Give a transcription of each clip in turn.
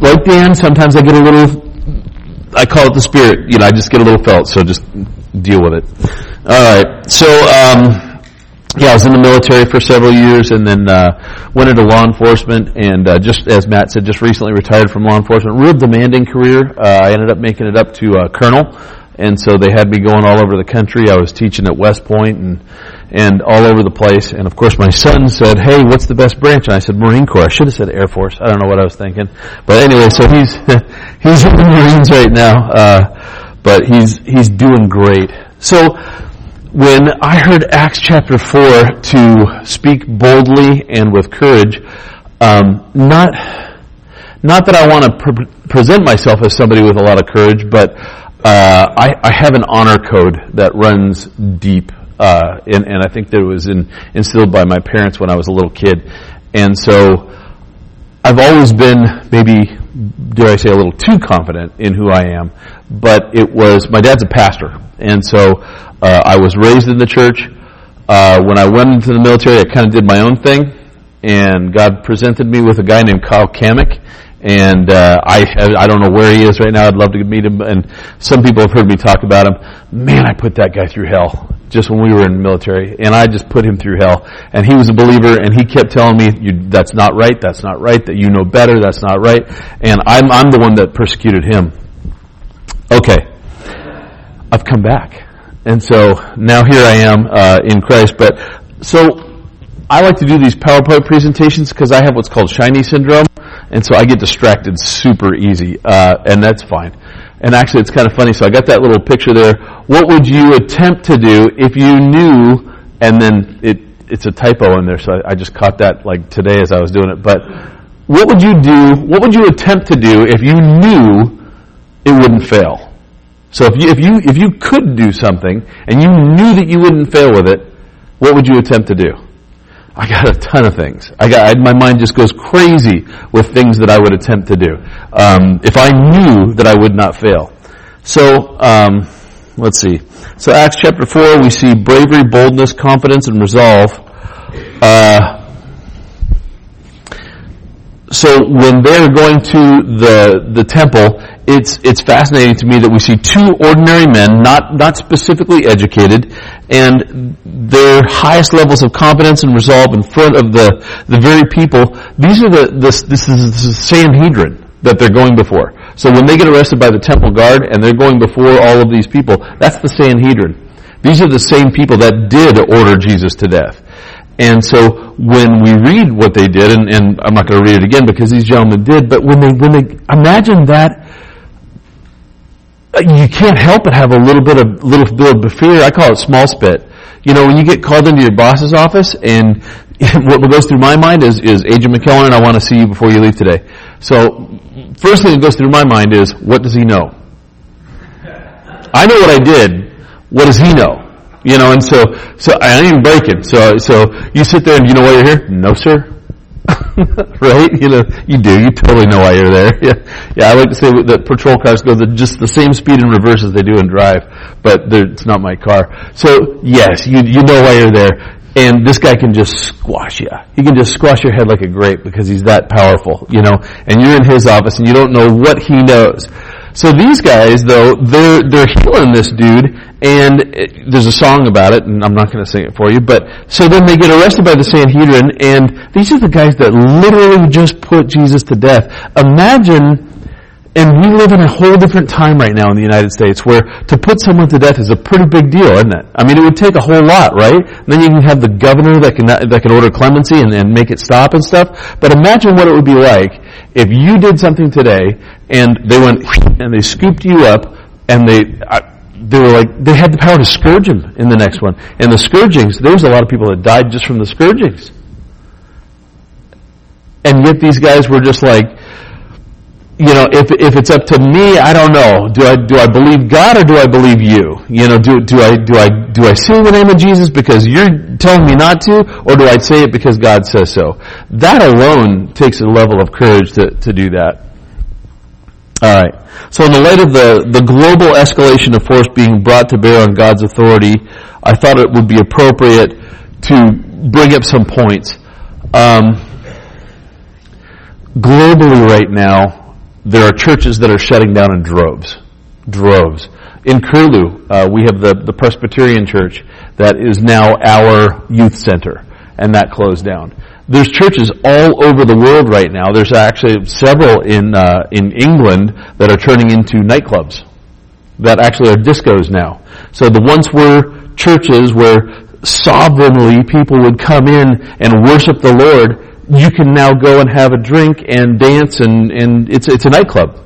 Like Dan, sometimes I get a little, I call it the spirit. I just get a little felt, so just deal with it. All right. So, I was in the military for several years and then went into law enforcement and just as Matt said, just recently retired from law enforcement. Real demanding career. I ended up making it up to colonel, and so they had me going all over the country. I was teaching at West Point and all over the place. And of course my son said, "Hey, what's the best branch?" And I said, "Marine Corps." I should have said Air Force. I don't know what I was thinking. But anyway, so he's in the Marines right now. But he's doing great. So when I heard Acts chapter 4 to speak boldly and with courage, not that I want to present myself as somebody with a lot of courage, but I have an honor code that runs deep, and I think that it was instilled by my parents when I was a little kid. And so I've always been, maybe, dare I say, a little too confident in who I am, but my dad's a pastor, and so I was raised in the church. When I went into the military, I kind of did my own thing, and God presented me with a guy named Kyle Kamek, and I don't know where he is right now. I'd love to meet him, and some people have heard me talk about him. Man, I put that guy through hell just when we were in the military, and I just put him through hell. And he was a believer, and he kept telling me, that's not right, that you know better, that's not right. And I'm the one that persecuted him. Okay. I've come back. And so now here I am in Christ. But so I like to do these PowerPoint presentations because I have what's called shiny syndrome, and so I get distracted super easy, and that's fine. And actually, it's kind of funny. So I got that little picture there. What would you attempt to do if you knew? And then it's a typo in there, so I just caught that like today as I was doing it. But what would you do? What would you attempt to do if you knew it wouldn't fail? So if you could do something and you knew that you wouldn't fail with it, what would you attempt to do? I got a ton of things. My mind just goes crazy with things that I would attempt to do if I knew that I would not fail. So let's see. So Acts chapter 4, we see bravery, boldness, confidence, and resolve. So when they're going to the temple, it's fascinating to me that we see two ordinary men, not specifically educated, and their highest levels of confidence and resolve in front of the very people. These are this is the Sanhedrin that they're going before. So when they get arrested by the temple guard and they're going before all of these people, that's the Sanhedrin. These are the same people that did order Jesus to death. And so when we read what they did, and I'm not going to read it again because these gentlemen did, but when they imagine that, you can't help but have a little bit of fear. I call it small spit. When you get called into your boss's office, and what goes through my mind is Agent McKellen, I want to see you before you leave today. So first thing that goes through my mind is, what does he know? I know what I did. What does he know? And so I didn't even break it. So you sit there and you know why you're here? No, sir. Right? You do. You totally know why you're there. Yeah. I like to say that patrol cars go just the same speed in reverse as they do in drive, but it's not my car. So yes, you know why you're there. And this guy can just squash you. He can just squash your head like a grape because he's that powerful, and you're in his office and you don't know what he knows. So these guys, though, they're healing this dude, and there's a song about it, and I'm not going to sing it for you, but so then they get arrested by the Sanhedrin, and these are the guys that literally just put Jesus to death. Imagine, and we live in a whole different time right now in the United States where to put someone to death is a pretty big deal, isn't it? I mean, it would take a whole lot, right? And then you can have the governor that can order clemency and make it stop and stuff. But imagine what it would be like if you did something today and they went and they scooped you up and they were like, they had the power to scourge him in the next one. And the scourgings, there was a lot of people that died just from the scourgings. And yet these guys were just like, if it's up to me, I don't know. Do I believe God or do I believe you? Do I say the name of Jesus because you're telling me not to, or do I say it because God says so? That alone takes a level of courage to do that. All right. So in the light of the global escalation of force being brought to bear on God's authority, I thought it would be appropriate to bring up some points. Globally right now, there are churches that are shutting down in droves. Droves. In Curlew, we have the Presbyterian Church that is now our youth center, and that closed down. There's churches all over the world right now. There's actually several in England that are turning into nightclubs that actually are discos now. So the once were churches where sovereignly people would come in and worship the Lord, you can now go and have a drink and dance, and it's a nightclub.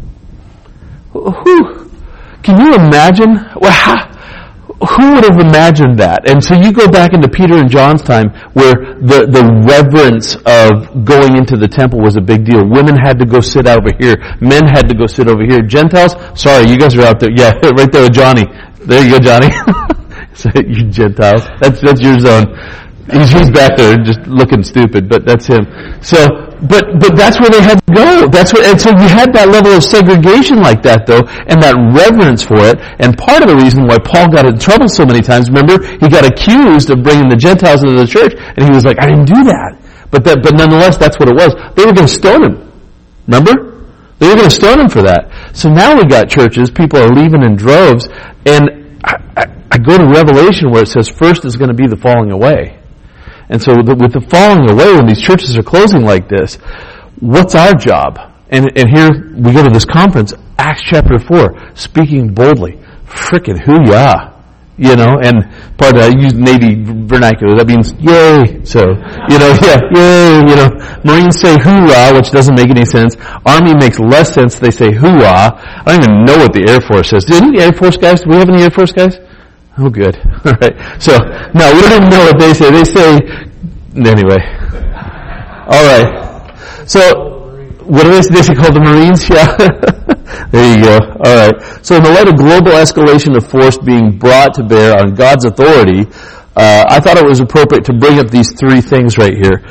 Whew. Can you imagine? Who would have imagined that? And so you go back into Peter and John's time where the reverence of going into the temple was a big deal. Women had to go sit over here. Men had to go sit over here. Gentiles, sorry, you guys are out there. Yeah, right there with Johnny. There you go, Johnny. So, you Gentiles. That's your zone. He's back there just looking stupid, but that's him. So, but that's where they had to go. And so you had that level of segregation like that though, and that reverence for it. And part of the reason why Paul got in trouble so many times, remember, he got accused of bringing the Gentiles into the church, and he was like, I didn't do that. But nonetheless, that's what it was. They were going to stone him. Remember? They were going to stone him for that. So now we got churches, people are leaving in droves, and I go to Revelation where it says first is going to be the falling away. And so with the falling away, when these churches are closing like this, what's our job? And here we go to this conference, Acts chapter 4, speaking boldly. Frickin' hoo-yah. You know, and part of that, I use Navy vernacular. That means yay. So, yay. Marines say hoorah, which doesn't make any sense. Army makes less sense. They say hoo-ah. I don't even know what the Air Force says. Do any Air Force guys? Do we have any Air Force guys? Oh, good. All right. So, no, we don't even know what they say. They say, anyway. All right. So, what do they say called the Marines? Yeah. There you go. All right. So, in the light of global escalation of force being brought to bear on God's authority, I thought it was appropriate to bring up these three things right here.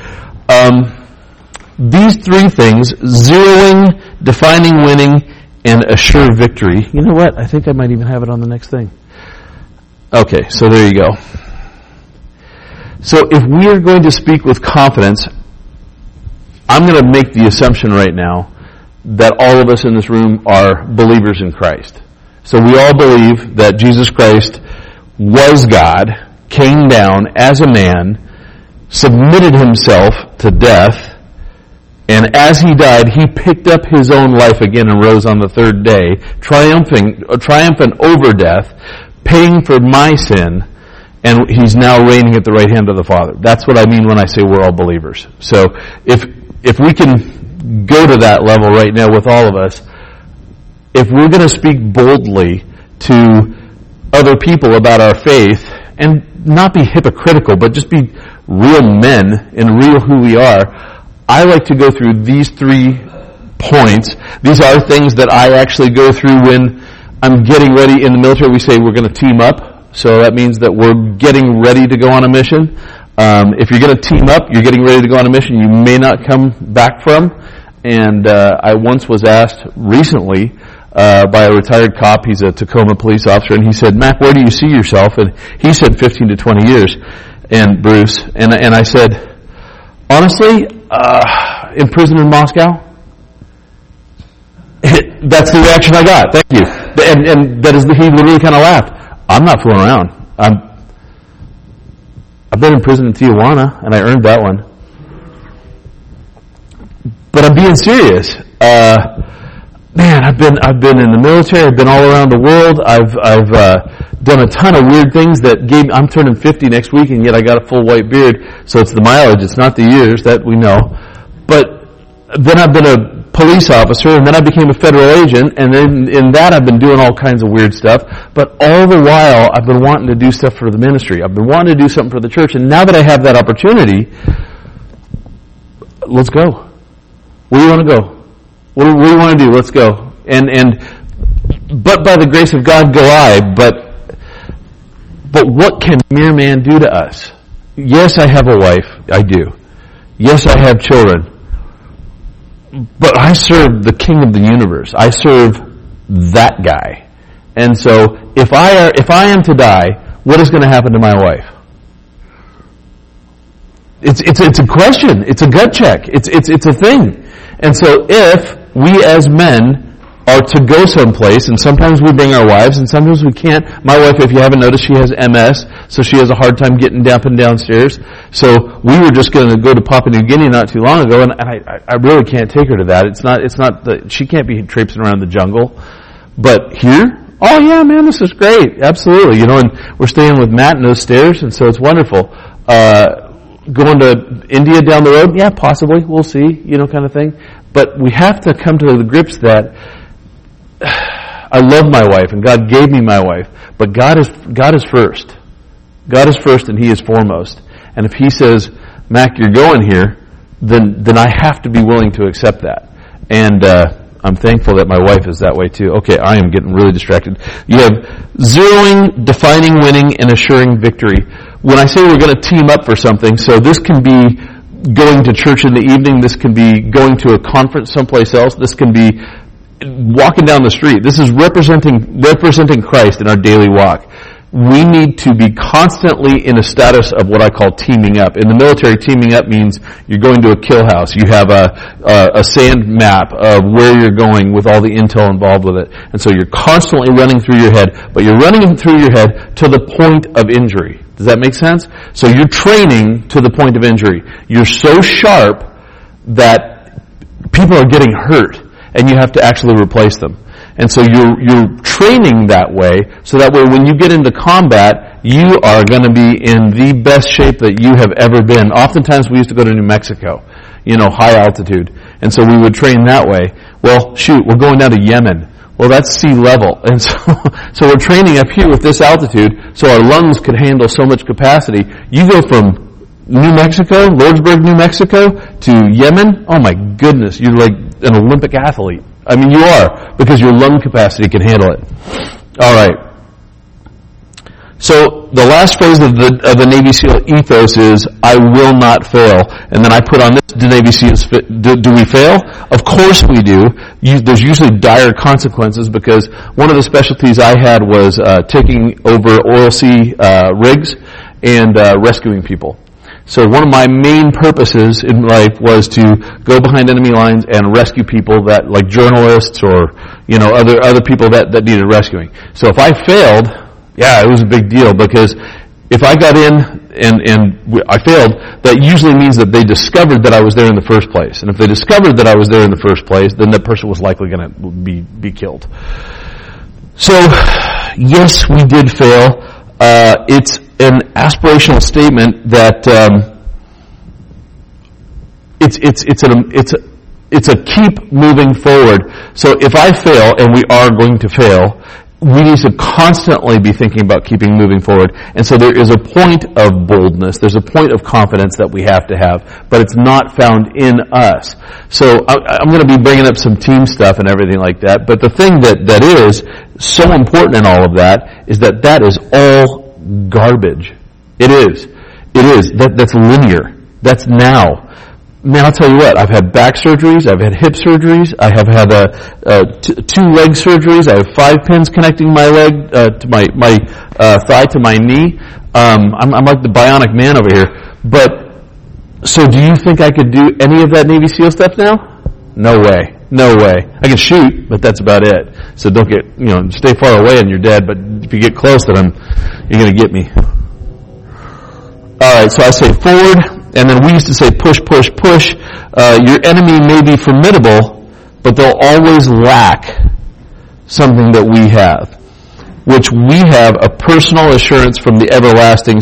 These three things, zeroing, defining winning, and assure victory. You know what? I think I might even have it on the next thing. Okay, so there you go. So if we are going to speak with confidence, I'm going to make the assumption right now that all of us in this room are believers in Christ. So we all believe that Jesus Christ was God, came down as a man, submitted himself to death, and as he died, he picked up his own life again and rose on the third day, triumphant over death, paying for my sin, and he's now reigning at the right hand of the Father. That's what I mean when I say we're all believers. So if we can go to that level right now with all of us, if we're going to speak boldly to other people about our faith, and not be hypocritical, but just be real men and real who we are, I like to go through these 3 points. These are things that I actually go through when I'm getting ready. In the military, we say we're going to team up. So that means that we're getting ready to go on a mission. If you're going to team up, you're getting ready to go on a mission you may not come back from. And I once was asked recently by a retired cop. He's a Tacoma police officer, and he said, "Mac, where do you see yourself?" And he said 15 to 20 years. And Bruce, and I said, honestly, in prison in Moscow. That's the reaction I got. Thank you. And that is he literally kind of laughed. I'm not fooling around. I've been in prison in Tijuana, and I earned that one. But I'm being serious. Man, I've been in the military. I've been all around the world. I've done a ton of weird things that I'm turning 50 next week, and yet I got a full white beard. So it's the mileage. It's not the years, that we know. But then I've been a police officer, and then I became a federal agent, and then in that I've been doing all kinds of weird stuff. But all the while, I've been wanting to do stuff for the ministry. I've been wanting to do something for the church, and now that I have that opportunity, let's go. Where do you want to go? What do you want to do? Let's go. But by the grace of God go I, but what can mere man do to us? Yes, I have a wife. I do. Yes, I have children. But I serve the King of the universe. I serve that guy. And so, if I am to die, what is going to happen to my wife? It's a question. It's a gut check. It's a thing. And so if we as men are to go someplace, and sometimes we bring our wives, and sometimes we can't. My wife, if you haven't noticed, she has MS, so she has a hard time getting up and downstairs. So we were just going to go to Papua New Guinea not too long ago, and I really can't take her to that. It's not she can't be traipsing around the jungle. But here, oh yeah, man, this is great. Absolutely. And we're staying with Matt in those stairs, and so it's wonderful. Going to India down the road, yeah, possibly. We'll see, kind of thing. But we have to come to the grips that I love my wife, and God gave me my wife, but God is first. God is first, and He is foremost. And if He says, Mac, you're going here, then I have to be willing to accept that. And I'm thankful that my wife is that way too. Okay, I am getting really distracted. You have zeroing, defining winning, and assuring victory. When I say we're going to team up for something, so this can be going to church in the evening, this can be going to a conference someplace else, this can be walking down the street. This is representing Christ in our daily walk. We need to be constantly in a status of what I call teaming up. In the military, teaming up means you're going to a kill house. You have a sand map of where you're going with all the intel involved with it. And so you're constantly running through your head, but you're running through your head to the point of injury. Does that make sense? So you're training to the point of injury. You're so sharp that people are getting hurt, and you have to actually replace them. And so you're training that way, so that way when you get into combat, you are going to be in the best shape that you have ever been. Oftentimes we used to go to New Mexico, high altitude. And so we would train that way. Well, shoot, we're going down to Yemen. Well, that's sea level. And so we're training up here with this altitude, so our lungs could handle so much capacity. You go from New Mexico, Lordsburg, New Mexico, to Yemen, oh my goodness, you're like an Olympic athlete. I mean, you are, because your lung capacity can handle it. All right. So the last phrase of the Navy SEAL ethos is, I will not fail. And then I put on this, do Navy SEALs, do we fail? Of course we do. There's usually dire consequences, because one of the specialties I had was taking over oil sea rigs and rescuing people. So one of my main purposes in life was to go behind enemy lines and rescue people that, like journalists or, other people that needed rescuing. So if I failed, yeah, it was a big deal, because if I got in and I failed, that usually means that they discovered that I was there in the first place. And if they discovered that I was there in the first place, then that person was likely going to be killed. So, yes, we did fail. It's an aspirational statement that it's a keep moving forward. So if I fail, and we are going to fail, we need to constantly be thinking about keeping moving forward. And so there is a point of boldness, there's a point of confidence that we have to have, but it's not found in us. So I'm going to be bringing up some team stuff and everything like that, but the thing that is so important in all of that is that is all garbage. It is. That's linear. That's now. Man, I'll tell you what, I've had back surgeries, I've had hip surgeries, I have had 2 leg surgeries, I have 5 pins connecting my leg to my thigh to my knee. I'm like the bionic man over here. But, so do you think I could do any of that Navy SEAL stuff now? No way. No way. I can shoot, but that's about it. So don't get, stay far away and you're dead, but if you get close, then you're going to get me. Alright, so I say forward, and then we used to say push, push, push. Your enemy may be formidable, but they'll always lack something that we have, which we have a personal assurance from the everlasting,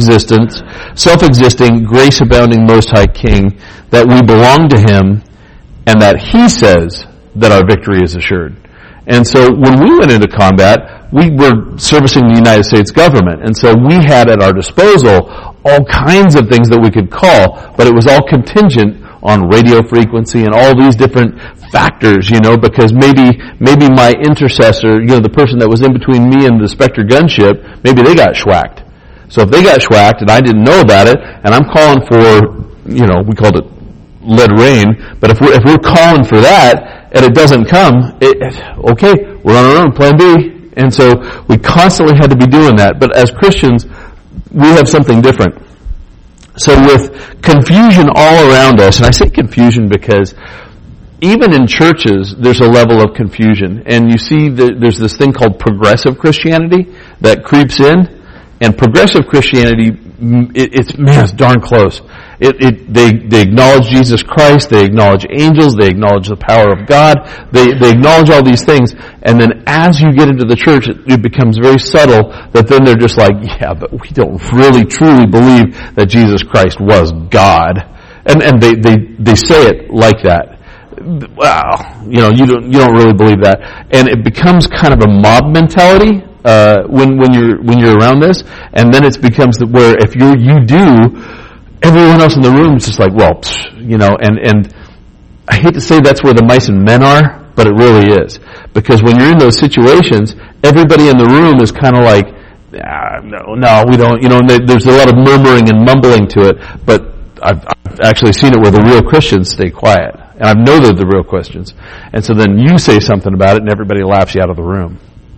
self-existing, grace-abounding Most High King, that we belong to Him, and that He says that our victory is assured. And so when we went into combat, we were servicing the United States government. And so we had at our disposal all kinds of things that we could call, but it was all contingent on radio frequency and all these different factors, because maybe my intercessor, the person that was in between me and the Spectre gunship, maybe they got schwacked. So if they got schwacked and I didn't know about it, and I'm calling for, we called it lead rain, but if we're calling for that and it doesn't come, okay, we're on our own, plan B. And so we constantly had to be doing that. But as Christians, we have something different. So with confusion all around us, and I say confusion because even in churches, there's a level of confusion. And you see there's this thing called progressive Christianity that creeps in. And progressive Christianity, it's darn close. They acknowledge Jesus Christ, they acknowledge angels, they acknowledge the power of God, they acknowledge all these things, and then as you get into the church, it becomes very subtle that then they're just like, yeah, but we don't really truly believe that Jesus Christ was God. And they say it like that. Wow, you don't really believe that. And it becomes kind of a mob mentality, when you're around this, and then it becomes where if you do, everyone else in the room is just like, well, and I hate to say that's where the mice and men are, but it really is. Because when you're in those situations, everybody in the room is kind of like, no, we don't, and there's a lot of murmuring and mumbling to it, but I've actually seen it where the real Christians stay quiet. And I know they're the real Christians. And so then you say something about it and everybody laughs you out of the room.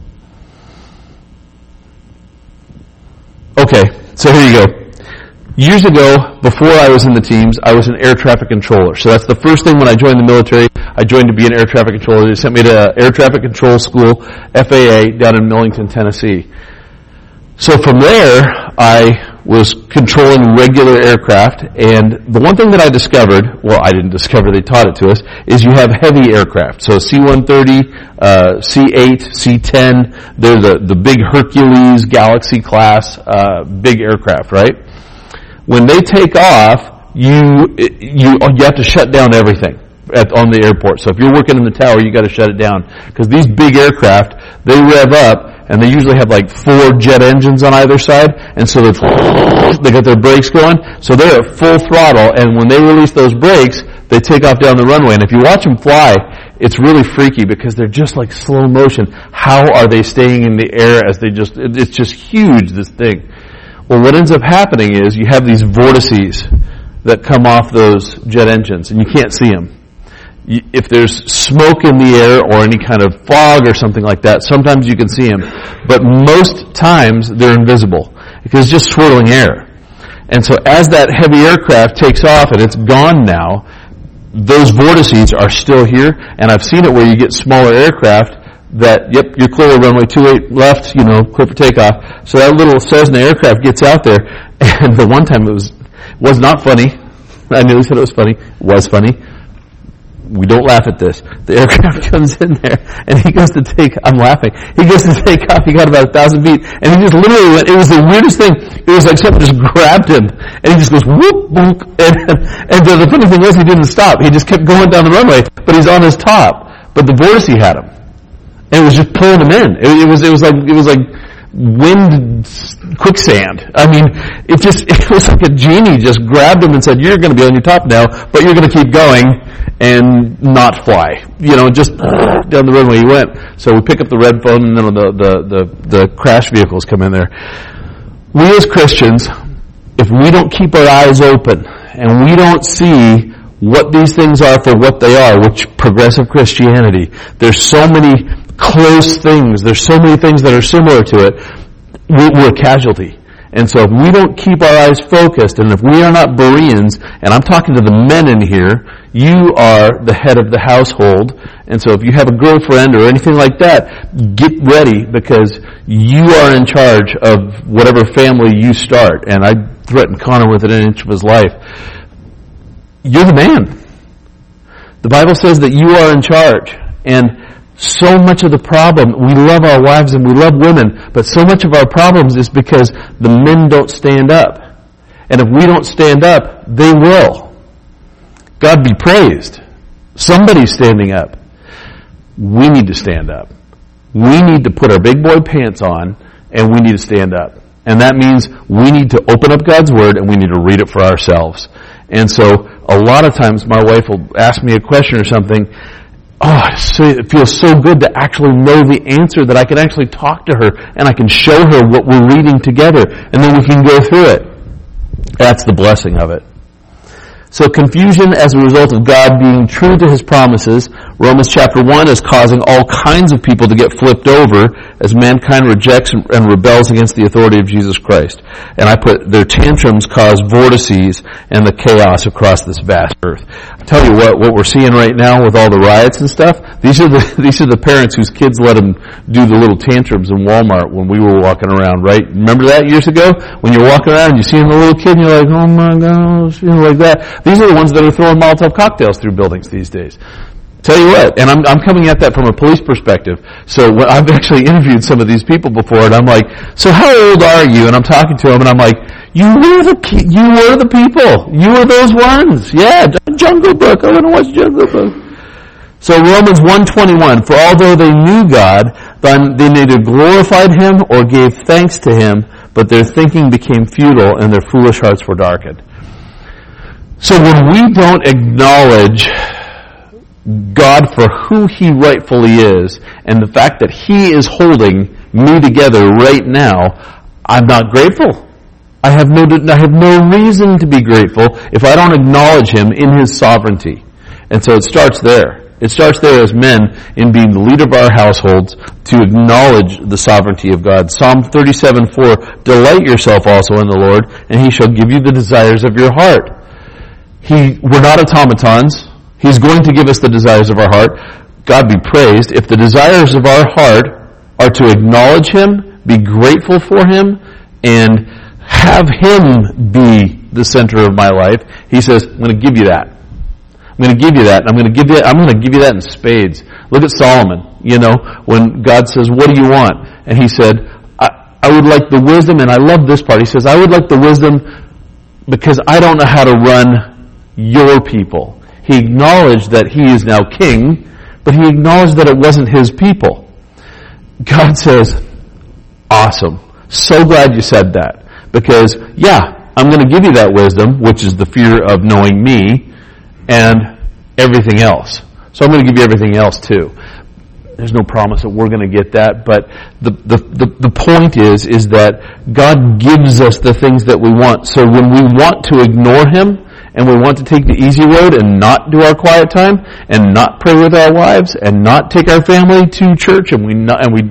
Okay, so here you go. Years ago, before I was in the teams, I was an air traffic controller. So that's the first thing when I joined the military. I joined to be an air traffic controller. They sent me to air traffic control school, FAA, down in Millington, Tennessee. So from there, I was controlling regular aircraft, and the one thing that I discovered, well, I didn't discover, they taught it to us, is you have heavy aircraft. So C-130, C-8, C-10, they're the big Hercules, Galaxy class, big aircraft, right? When they take off, you have to shut down everything on the airport. So if you're working in the tower, you got to shut it down. Because these big aircraft, they rev up, and they usually have like 4 jet engines on either side, and so they got their brakes going, so they're at full throttle, and when they release those brakes, they take off down the runway. And if you watch them fly, it's really freaky because they're just like slow motion. How are they staying in the air as it's just huge, this thing. Well, what ends up happening is you have these vortices that come off those jet engines, and you can't see them. If there's smoke in the air or any kind of fog or something like that, sometimes you can see them. But most times they're invisible because it's just swirling air. And so as that heavy aircraft takes off and it's gone now, those vortices are still here. And I've seen it where you get smaller aircraft that, yep, you're clear of runway 28 left, clear for takeoff. So that little Cessna aircraft gets out there. And the one time it was not funny. I nearly said it was funny. It was funny. We don't laugh at this. The aircraft comes in there, and he goes to I'm laughing. He goes to take off, he got about 1,000 feet, and he just literally went, it was the weirdest thing. It was like something just grabbed him, and he just goes, whoop, whoop, and the funny thing was he didn't stop. He just kept going down the runway, but he's on his top. But the vortice had him. And it was just pulling him in. It was like wind quicksand. I mean, it was like a genie just grabbed him and said, you're going to be on your top now, but you're going to keep going and not fly. Just down the runway he went. So we pick up the red phone, and then the crash vehicles come in there. We as Christians, if we don't keep our eyes open and we don't see what these things are for what they are, which progressive Christianity, there's so many close things, there's so many things that are similar to it, we're a casualty. And so if we don't keep our eyes focused, and if we are not Bereans, and I'm talking to the men in here, you are the head of the household, and so if you have a girlfriend or anything like that, get ready, because you are in charge of whatever family you start. And I threatened Connor with it an inch of his life. You're the man. The Bible says that you are in charge, and so much of the problem, we love our wives and we love women, but so much of our problems is because the men don't stand up. And if we don't stand up, they will. God be praised. Somebody's standing up. We need to stand up. We need to put our big boy pants on, and we need to stand up. And that means we need to open up God's Word and we need to read it for ourselves. And so a lot of times my wife will ask me a question or something. Oh, it feels so good to actually know the answer that I can actually talk to her and I can show her what we're reading together, and then we can go through it. That's the blessing of it. So confusion as a result of God being true to His promises Romans chapter 1 is causing all kinds of people to get flipped over as mankind rejects and rebels against the authority of Jesus Christ. And I put their tantrums cause vortices and the chaos across this vast earth. I tell you what we're seeing right now with all the riots and stuff, these are the parents whose kids let them do the little tantrums in Walmart when we were walking around, right? Remember that years ago? When you're walking around and you see the little kid and you're like, oh my gosh, like that. These are the ones that are throwing Molotov cocktails through buildings these days. Tell you what, and I'm coming at that from a police perspective. So I've actually interviewed some of these people before, and I'm like, so how old are you? And I'm talking to them, and I'm like, you were the people. You were those ones. Yeah, Jungle Book. I want to watch Jungle Book. So Romans 1:21, for although they knew God, they neither glorified Him or gave thanks to Him, but their thinking became futile and their foolish hearts were darkened. So when we don't acknowledge God for who He rightfully is, and the fact that He is holding me together right now, I'm not grateful. I have no reason to be grateful if I don't acknowledge Him in His sovereignty. And so it starts there. It starts there as men in being the leader of our households to acknowledge the sovereignty of God. Psalm 37:4, delight yourself also in the Lord, and He shall give you the desires of your heart. We're not automatons. He's going to give us the desires of our heart. God be praised. If the desires of our heart are to acknowledge Him, be grateful for Him, and have Him be the center of my life, He says, I'm going to give you that. I'm going to give you that. I'm going to give you that in spades. Look at Solomon, when God says, what do you want? And he said, I would like the wisdom, and I love this part. He says, I would like the wisdom because I don't know how to run your people. He acknowledged that he is now king, but he acknowledged that it wasn't his people. God says, awesome. So glad you said that. Because, yeah, I'm going to give you that wisdom, which is the fear of knowing me, and everything else. So I'm going to give you everything else too. There's no promise that we're going to get that, but the point is that God gives us the things that we want. So when we want to ignore Him, and we want to take the easy road and not do our quiet time, and not pray with our wives, and not take our family to church, and when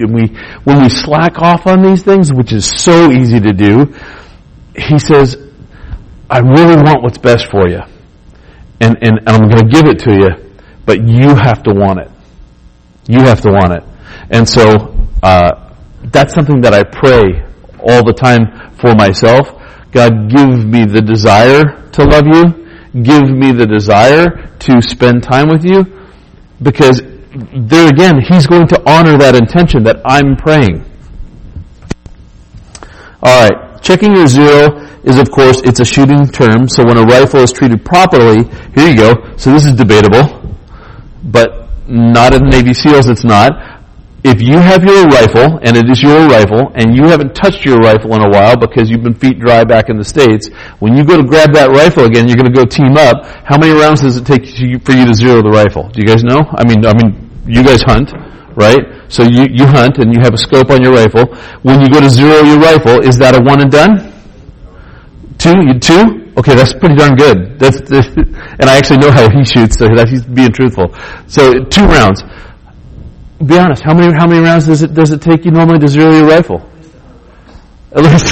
we slack off on these things, which is so easy to do, He says, I really want what's best for you. And I'm going to give it to you, but you have to want it. You have to want it. And so, that's something that I pray all the time for myself. God, give me the desire to love you. Give me the desire to spend time with you. Because there again, He's going to honor that intention that I'm praying. Alright, checking your zero is, of course, it's a shooting term. So when a rifle is treated properly, here you go. So this is debatable, but not in the Navy SEALs it's not. If you have your rifle, and it is your rifle, and you haven't touched your rifle in a while because you've been feet dry back in the States, when you go to grab that rifle again, you're going to go team up. How many rounds does it take for you to zero the rifle? Do you guys know? I mean, you guys hunt, right? So you hunt, and you have a scope on your rifle. When you go to zero your rifle, is that a one and done? Two? Okay, that's pretty darn good. And I actually know how he shoots, so he's being truthful. So 2 rounds. Be honest. How many rounds does it take you normally to zero your rifle? At least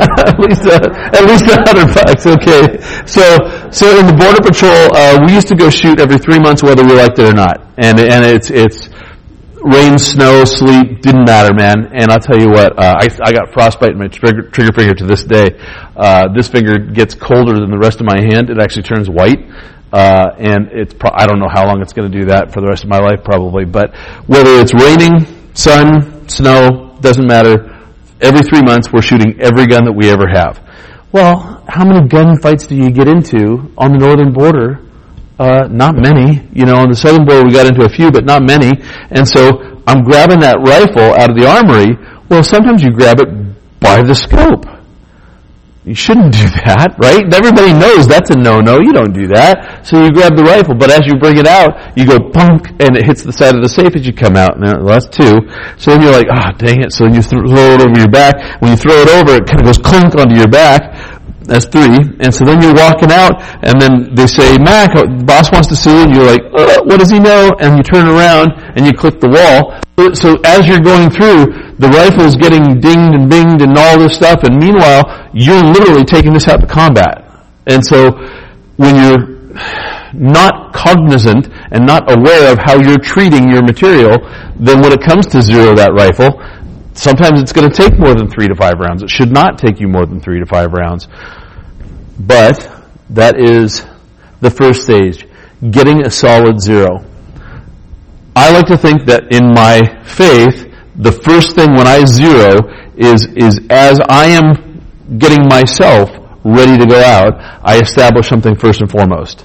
$100. Okay. So in the Border Patrol, we used to go shoot every 3 months, whether we liked it or not. And it's rain, snow, sleet, didn't matter, man. And I'll tell you what, I got frostbite in my trigger finger to this day. This finger gets colder than the rest of my hand. It actually turns white. And I don't know how long it's going to do that for the rest of my life, probably. But whether it's raining, sun, snow, doesn't matter. Every 3 months, we're shooting every gun that we ever have. Well, how many gunfights do you get into on the northern border? Not many. On the southern border, we got into a few, but not many. And so I'm grabbing that rifle out of the armory. Well, sometimes you grab it by the scope. You shouldn't do that, right? Everybody knows that's a no-no. You don't do that. So you grab the rifle, but as you bring it out, you go bunk, and it hits the side of the safe as you come out. Now, that's 2. So then you're like, dang it. So then you throw it over your back. When you throw it over, it kind of goes clunk onto your back. That's 3. And so then you're walking out, and then they say, Mac, boss wants to see you, and you're like, what does he know? And you turn around, and you click the wall. So as you're going through, the rifle's getting dinged and binged and all this stuff, and meanwhile, you're literally taking this out to combat. And so when you're not cognizant and not aware of how you're treating your material, then when it comes to zero that rifle, sometimes it's going to take more than 3 to 5 rounds. It should not take you more than 3 to 5 rounds. But that is the first stage, getting a solid 0. I like to think that in my faith, the first thing when I 0 is as I am getting myself ready to go out, I establish something first and foremost.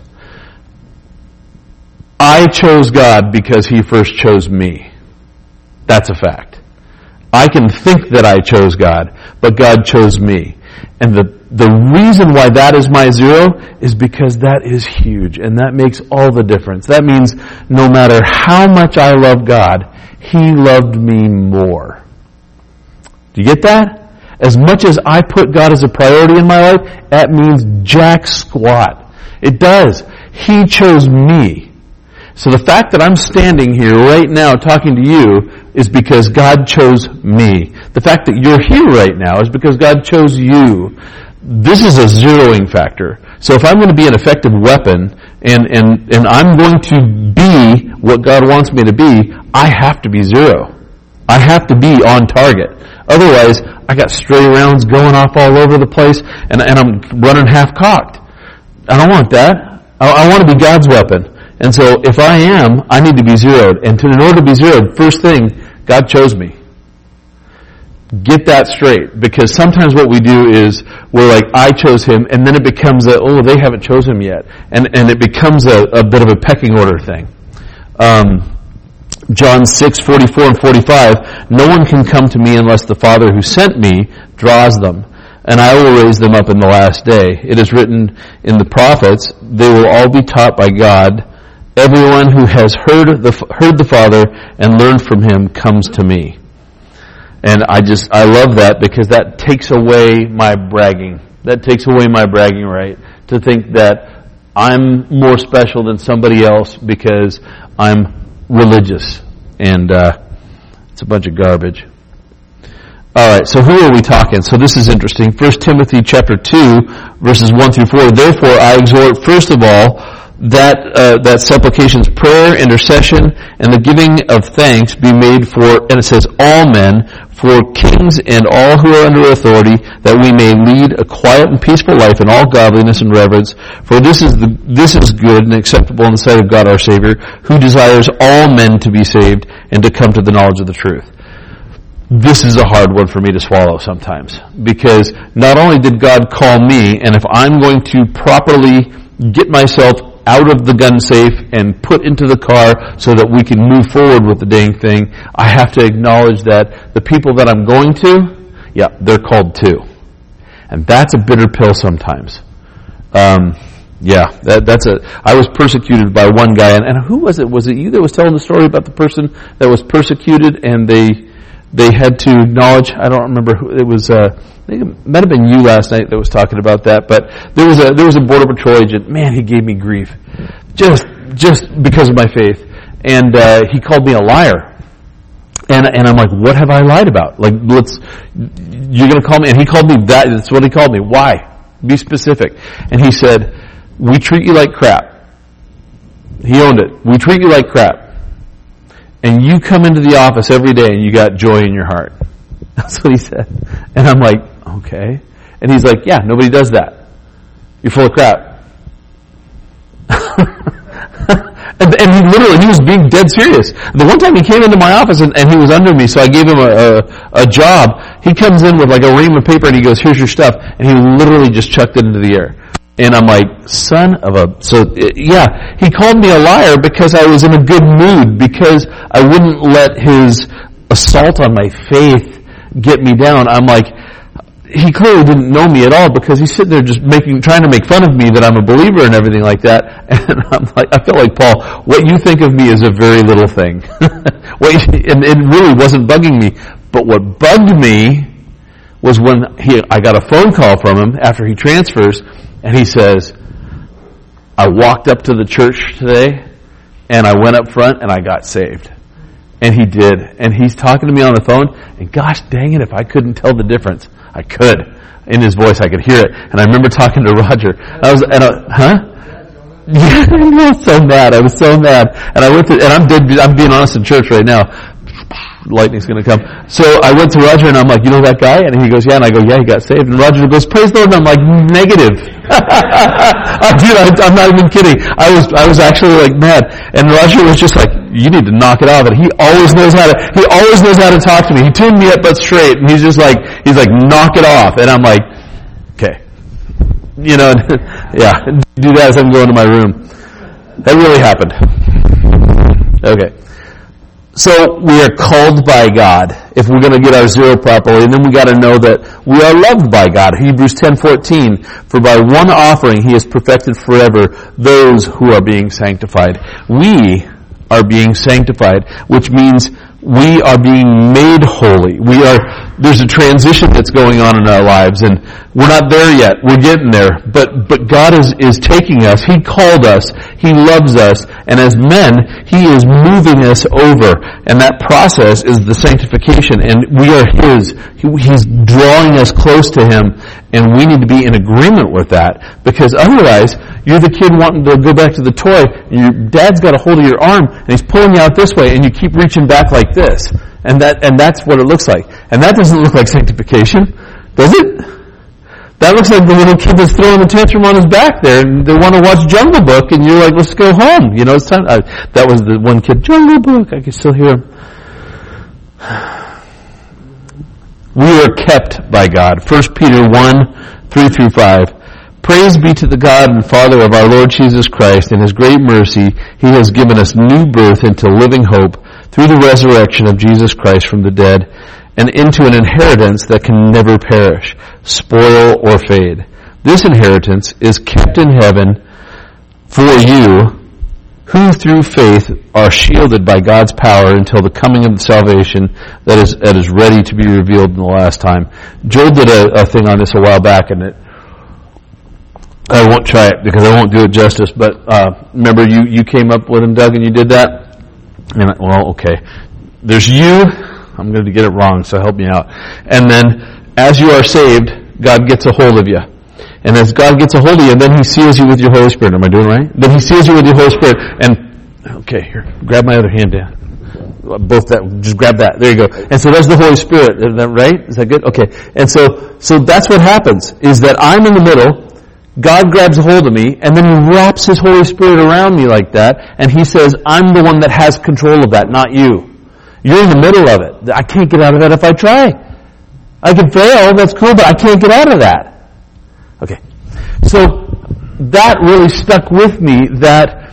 I chose God because He first chose me. That's a fact. I can think that I chose God, but God chose me. And the reason why that is my 0 is because that is huge, and that makes all the difference. That means no matter how much I love God, He loved me more. Do you get that? As much as I put God as a priority in my life, that means jack squat. It does. He chose me. So the fact that I'm standing here right now talking to you is because God chose me. The fact that you're here right now is because God chose you. This is a zeroing factor. So if I'm going to be an effective weapon and I'm going to be what God wants me to be, I have to be 0. I have to be on target. Otherwise, I got stray rounds going off all over the place and I'm running half-cocked. I don't want that. I want to be God's weapon. And so if I am, I need to be zeroed. And in order to be zeroed, first thing, God chose me. Get that straight. Because sometimes what we do is we're like, I chose him, and then it becomes they haven't chosen him yet. And it becomes a bit of a pecking order thing. John 6:44 and 45, no one can come to me unless the Father who sent me draws them. And I will raise them up in the last day. It is written in the prophets, they will all be taught by God. Everyone who has heard the Father and learned from him comes to me. And I love that because that takes away my bragging. That takes away my bragging right. To think that I'm more special than somebody else because I'm religious. And it's a bunch of garbage. Alright, so who are we talking? So this is interesting. 1 Timothy chapter 2, verses 1 through 4. Therefore I exhort, first of all, that supplications, prayer, intercession, and the giving of thanks be made for, and it says all men, for kings and all who are under authority, that we may lead a quiet and peaceful life in all godliness and reverence. For this is good and acceptable in the sight of God our Savior, who desires all men to be saved and to come to the knowledge of the truth. This is a hard one for me to swallow sometimes, because not only did God call me, and if I'm going to properly get myself out of the gun safe and put into the car so that we can move forward with the dang thing, I have to acknowledge that the people that I'm going to, they're called too. And that's a bitter pill sometimes. I was persecuted by one guy, and who was it? Was it you that was telling the story about the person that was persecuted and they had to acknowledge, I don't remember who it was, I think it might have been you last night that was talking about that, but there was a Border Patrol agent, man, he gave me grief. Just because of my faith. And he called me a liar. And I'm like, what have I lied about? Like, you're gonna call me, and he called me that, that's what he called me. Why? Be specific. And he said, we treat you like crap. He owned it. We treat you like crap. And you come into the office every day and you got joy in your heart. That's what he said. And I'm like, okay. And he's like, yeah, nobody does that. You're full of crap. and he was being dead serious. The one time he came into my office and he was under me, so I gave him a job. He comes in with like a ream of paper and he goes, here's your stuff. And he literally just chucked it into the air. And I'm like, he called me a liar because I was in a good mood, because I wouldn't let his assault on my faith get me down. I'm like, he clearly didn't know me at all, because he's sitting there just trying to make fun of me that I'm a believer and everything like that. And I'm like, I felt like, Paul, what you think of me is a very little thing. And it really wasn't bugging me. But what bugged me was when I got a phone call from him after he transfers, and he says, I walked up to the church today, and I went up front, and I got saved. And he did. And he's talking to me on the phone, and gosh dang it, if I couldn't tell the difference, I could. In his voice, I could hear it. And I remember talking to Roger. Yeah, I was so mad. I was so mad. And I went to, and I'm being honest in church right now. Lightning's gonna come. So I went to Roger and I'm like, you know that guy? And he goes, yeah. And I go, yeah, he got saved. And Roger goes, praise the Lord. And I'm like, negative. Dude, I'm not even kidding. I was actually like mad. And Roger was just like, you need to knock it off. And he always knows how to talk to me. He tuned me up but straight. And he's like, knock it off. And I'm like, okay. You know, yeah, do that as I'm going to my room. That really happened. Okay. So we are called by God if we're going to get our zero properly, and then we got to know that we are loved by God. Hebrews 10:14, for by one offering he has perfected forever those who are being sanctified. We are being sanctified, which means we are being made holy. There's a transition that's going on in our lives, and we're not there yet. We're getting there. But God is taking us. He called us. He loves us. And as men, He is moving us over. And that process is the sanctification. And we are His. He's drawing us close to Him. And we need to be in agreement with that. Because otherwise, you're the kid wanting to go back to the toy. And your dad's got a hold of your arm. And he's pulling you out this way. And you keep reaching back like this. And that's what it looks like. And that doesn't look like sanctification, does it? That looks like the little kid that's throwing the tantrum on his back there, and they want to watch Jungle Book, and you're like, let's go home. You know, it's time. That was the one kid, Jungle Book. I can still hear him. We are kept by God. 1 Peter 1:3-5. Praise be to the God and Father of our Lord Jesus Christ. In His great mercy, He has given us new birth into living hope through the resurrection of Jesus Christ from the dead, and into an inheritance that can never perish, spoil, or fade. This inheritance is kept in heaven for you, who through faith are shielded by God's power until the coming of the salvation that is ready to be revealed in the last time. Joel did a thing on this a while back, and I won't try it because I won't do it justice, but remember you came up with him, Doug, and you did that? And okay. There's you. I'm going to get it wrong, so help me out. And then, as you are saved, God gets a hold of you. And as God gets a hold of you, then He seals you with your Holy Spirit. Am I doing right? Then He seals you with your Holy Spirit. And, okay, here, grab my other hand down. Both that, just grab that. There you go. And so that's the Holy Spirit. Is that right? Is that good? Okay. And so that's what happens, is that I'm in the middle, God grabs a hold of me, and then He wraps His Holy Spirit around me like that, and He says, I'm the one that has control of that, not you. You're in the middle of it. I can't get out of that if I try. I can fail, that's cool, but I can't get out of that. Okay. So, that really stuck with me, that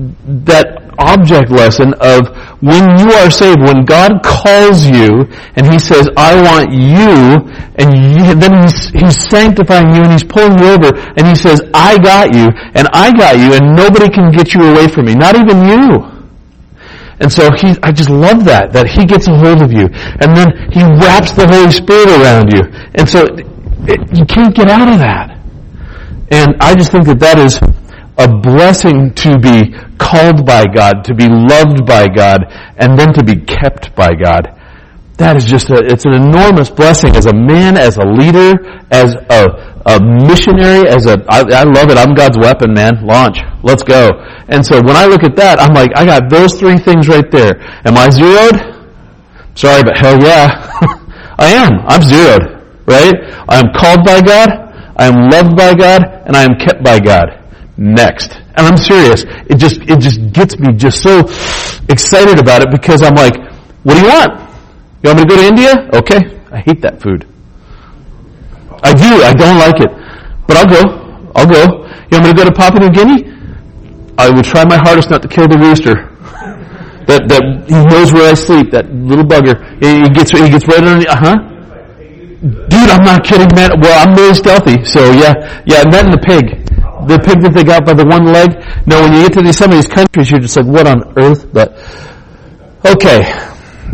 object lesson of when you are saved, when God calls you and He says, I want you, and then He's sanctifying you and He's pulling you over and He says, I got you and nobody can get you away from me, not even you. And so I just love that He gets a hold of you and then He wraps the Holy Spirit around you. And so you can't get out of that. And I just think that is a blessing to be called by God, to be loved by God, and then to be kept by God. That is just it's an enormous blessing as a man, as a leader, as a missionary, I love it. I'm God's weapon, man. Launch. Let's go. And so when I look at that, I'm like, I got those three things right there. Am I zeroed? Sorry, but hell yeah. I am. I'm zeroed. Right? I am called by God, I am loved by God, and I am kept by God. Next. And I'm serious. It just gets me just so excited about it because I'm like, what do you want? You want me to go to India? Okay. I hate that food. I do. I don't like it. But I'll go. You want me to go to Papua New Guinea? I will try my hardest not to kill the rooster. That he knows where I sleep, that little bugger. He gets right on Dude, I'm not kidding, man. Well, I'm really stealthy. So yeah, and then the pig. The pig that they got by the one leg. No, when you get to some of these countries, you're just like, what on earth? But, okay.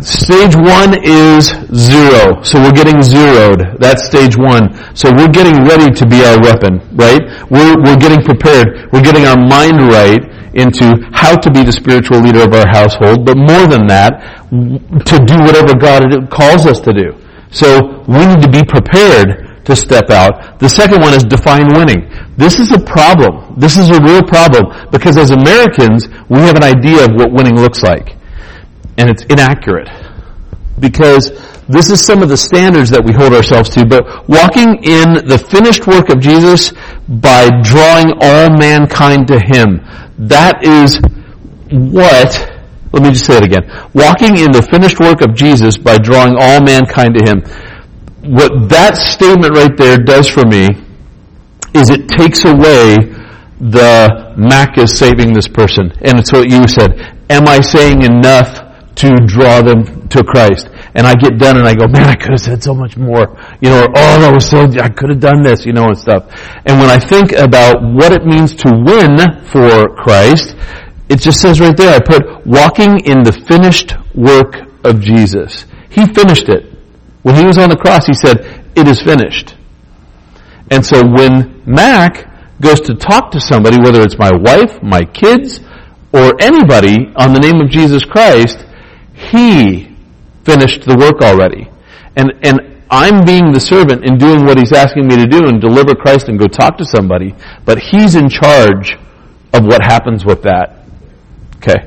Stage 1 is 0. So we're getting zeroed. That's stage 1. So we're getting ready to be our weapon, right? We're getting prepared. We're getting our mind right into how to be the spiritual leader of our household, but more than that, to do whatever God calls us to do. So we need to be prepared to step out. The second one is define winning. This is a problem. This is a real problem because as Americans, we have an idea of what winning looks like. And it's inaccurate. Because this is some of the standards that we hold ourselves to, but walking in the finished work of Jesus by drawing all mankind to Him. That is what, let me just say it again. Walking in the finished work of Jesus by drawing all mankind to Him. What that statement right there does for me is it takes away the Mac is saving this person. And it's what you said. Am I saying enough to draw them to Christ? And I get done and I go, man, I could have said so much more. Or, that was I could have done this, and stuff. And when I think about what it means to win for Christ, it just says right there, I put, walking in the finished work of Jesus. He finished it. When He was on the cross, He said, it is finished. And so when Mac goes to talk to somebody, whether it's my wife, my kids, or anybody on the name of Jesus Christ, He finished the work already. And I'm being the servant in doing what He's asking me to do and deliver Christ and go talk to somebody, but He's in charge of what happens with that. Okay.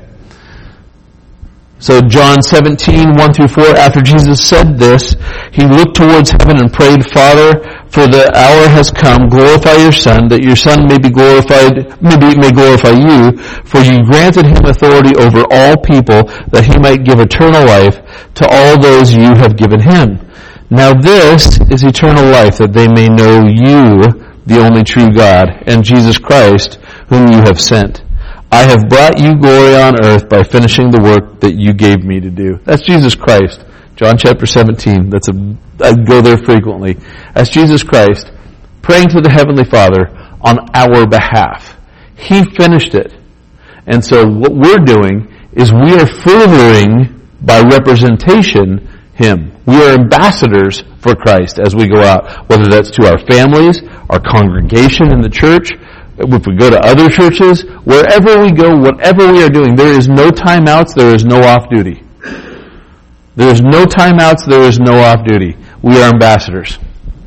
So John 17, 1-4, after Jesus said this, He looked towards heaven and prayed, Father, for the hour has come, glorify your Son, that your Son may be glorified, may glorify you, for you granted Him authority over all people, that He might give eternal life to all those you have given Him. Now this is eternal life, that they may know you, the only true God, and Jesus Christ, whom you have sent. I have brought you glory on earth by finishing the work that you gave me to do. That's Jesus Christ. John chapter 17. I go there frequently. That's Jesus Christ praying to the Heavenly Father on our behalf. He finished it. And so what we're doing is we are furthering by representation Him. We are ambassadors for Christ as we go out, whether that's to our families, our congregation in the church, if we go to other churches, wherever we go, whatever we are doing, there is no timeouts, there is no off-duty. There is no timeouts, there is no off-duty. We are ambassadors.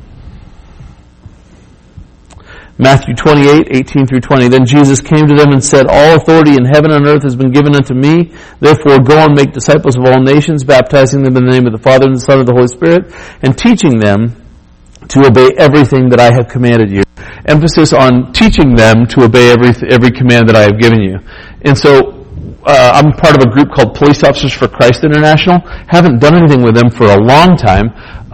Matthew 28, 18-20. Then Jesus came to them and said, All authority in heaven and earth has been given unto me. Therefore go and make disciples of all nations, baptizing them in the name of the Father and the Son and the Holy Spirit, and teaching them to obey everything that I have commanded you. Emphasis on teaching them to obey every command that I have given you. And so, I'm part of a group called Police Officers for Christ International. Haven't done anything with them for a long time,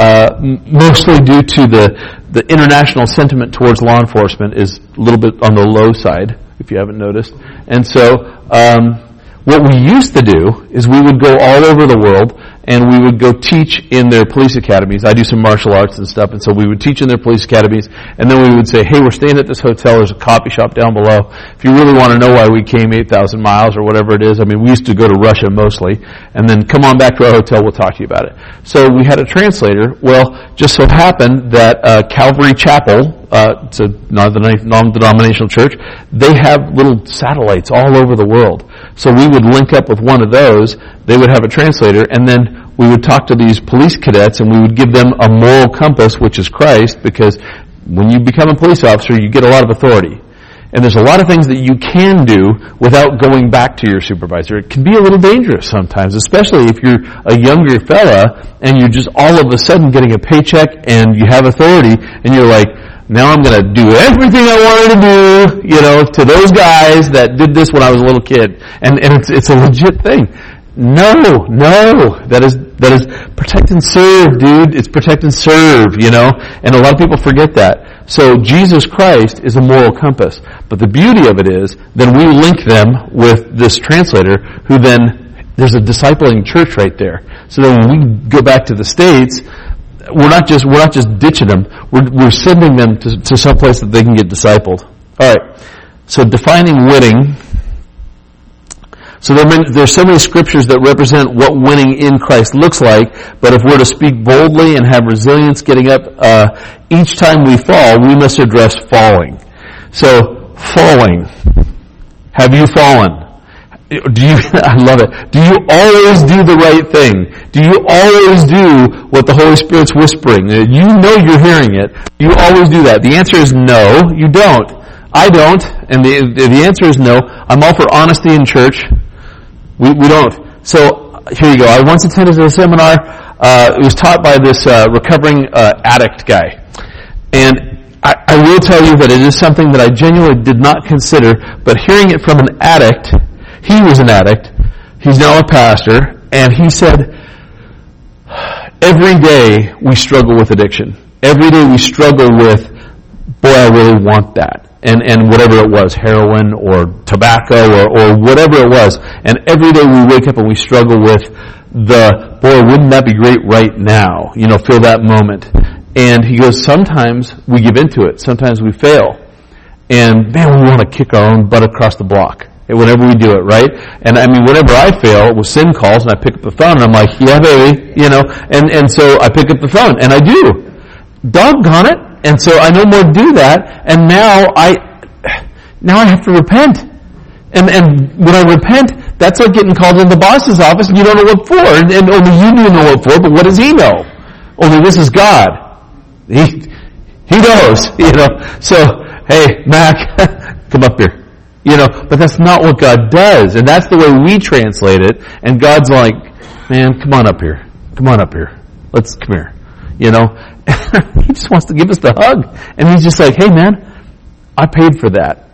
mostly due to the international sentiment towards law enforcement is a little bit on the low side, if you haven't noticed. And so, what we used to do is we would go all over the world and we would go teach in their police academies. I do some martial arts and stuff, and so we would teach in their police academies, and then we would say, hey, we're staying at this hotel, there's a coffee shop down below. If you really want to know why we came 8,000 miles or whatever it is, we used to go to Russia mostly, and then come on back to our hotel, we'll talk to you about it. So we had a translator. Well, just so happened that Calvary Chapel, it's a non-denominational church, they have little satellites all over the world. So we would link up with one of those, they would have a translator, and then we would talk to these police cadets and we would give them a moral compass, which is Christ, because when you become a police officer, you get a lot of authority. And there's a lot of things that you can do without going back to your supervisor. It can be a little dangerous sometimes, especially if you're a younger fella and you're just all of a sudden getting a paycheck and you have authority and you're like, now I'm going to do everything I wanted to do, to those guys that did this when I was a little kid. And it's a legit thing. No, that is protect and serve, dude. It's protect and serve, and a lot of people forget that. So Jesus Christ is a moral compass. But the beauty of it is, then we link them with this translator who then, there's a discipling church right there. So then when we go back to the States, we're not just ditching them. We're sending them to some place that they can get discipled. Alright. So defining winning. So there's so many scriptures that represent what winning in Christ looks like, but if we're to speak boldly and have resilience getting up, each time we fall, we must address falling. So, falling. Have you fallen? I love it. Do you always do the right thing? Do you always do what the Holy Spirit's whispering? You know you're hearing it. You always do that. The answer is no, you don't. I don't. And the answer is no. I'm all for honesty in church. We don't. So, here you go. I once attended a seminar. It was taught by this recovering addict guy. And I will tell you that it is something that I genuinely did not consider, but hearing it from an addict, he was an addict, he's now a pastor, and he said, every day we struggle with addiction. Every day we struggle with, boy, I really want that. And whatever it was, heroin or tobacco or whatever it was. And every day we wake up and we struggle with boy, wouldn't that be great right now? Feel that moment. And he goes, sometimes we give into it. Sometimes we fail. And man, we want to kick our own butt across the block whenever we do it, right? And I mean, whenever I fail, when sin calls and I pick up the phone and I'm like, yeah, baby, and so I pick up the phone and I do. Doggone it. And so I no more do that. And now I have to repent. And when I repent, that's like getting called into the boss's office and you don't know what for. And only you know what for, but what does he know? Only this is God. He knows, So, hey, Mac, come up here. But that's not what God does. And that's the way we translate it. And God's like, man, come on up here. Come on up here. Come here. He just wants to give us the hug. And he's just like, hey man, I paid for that.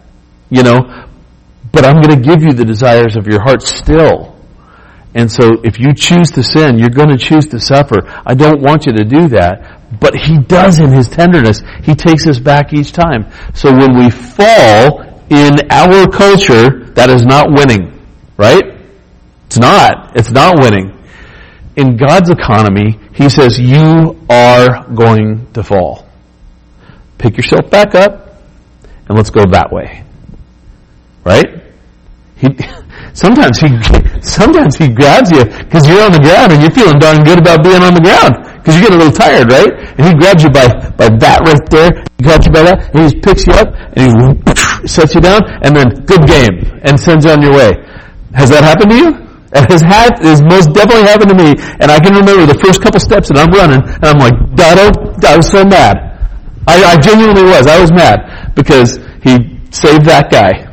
But I'm going to give you the desires of your heart still. And so if you choose to sin, you're going to choose to suffer. I don't want you to do that. But he does in his tenderness. He takes us back each time. So when we fall in our culture, that is not winning. Right? It's not. It's not winning. In God's economy, he says, you are going to fall. Pick yourself back up, and let's go that way. Right? Sometimes he grabs you because you're on the ground and you're feeling darn good about being on the ground because you're getting a little tired, right? And he grabs you by that right there. He grabs you by that, and he just picks you up and he sets you down, and then good game, and sends you on your way. Has that happened to you? It has most definitely happened to me. And I can remember the first couple steps that I'm running, and I'm like, I was so mad. I genuinely was. I was mad because he saved that guy,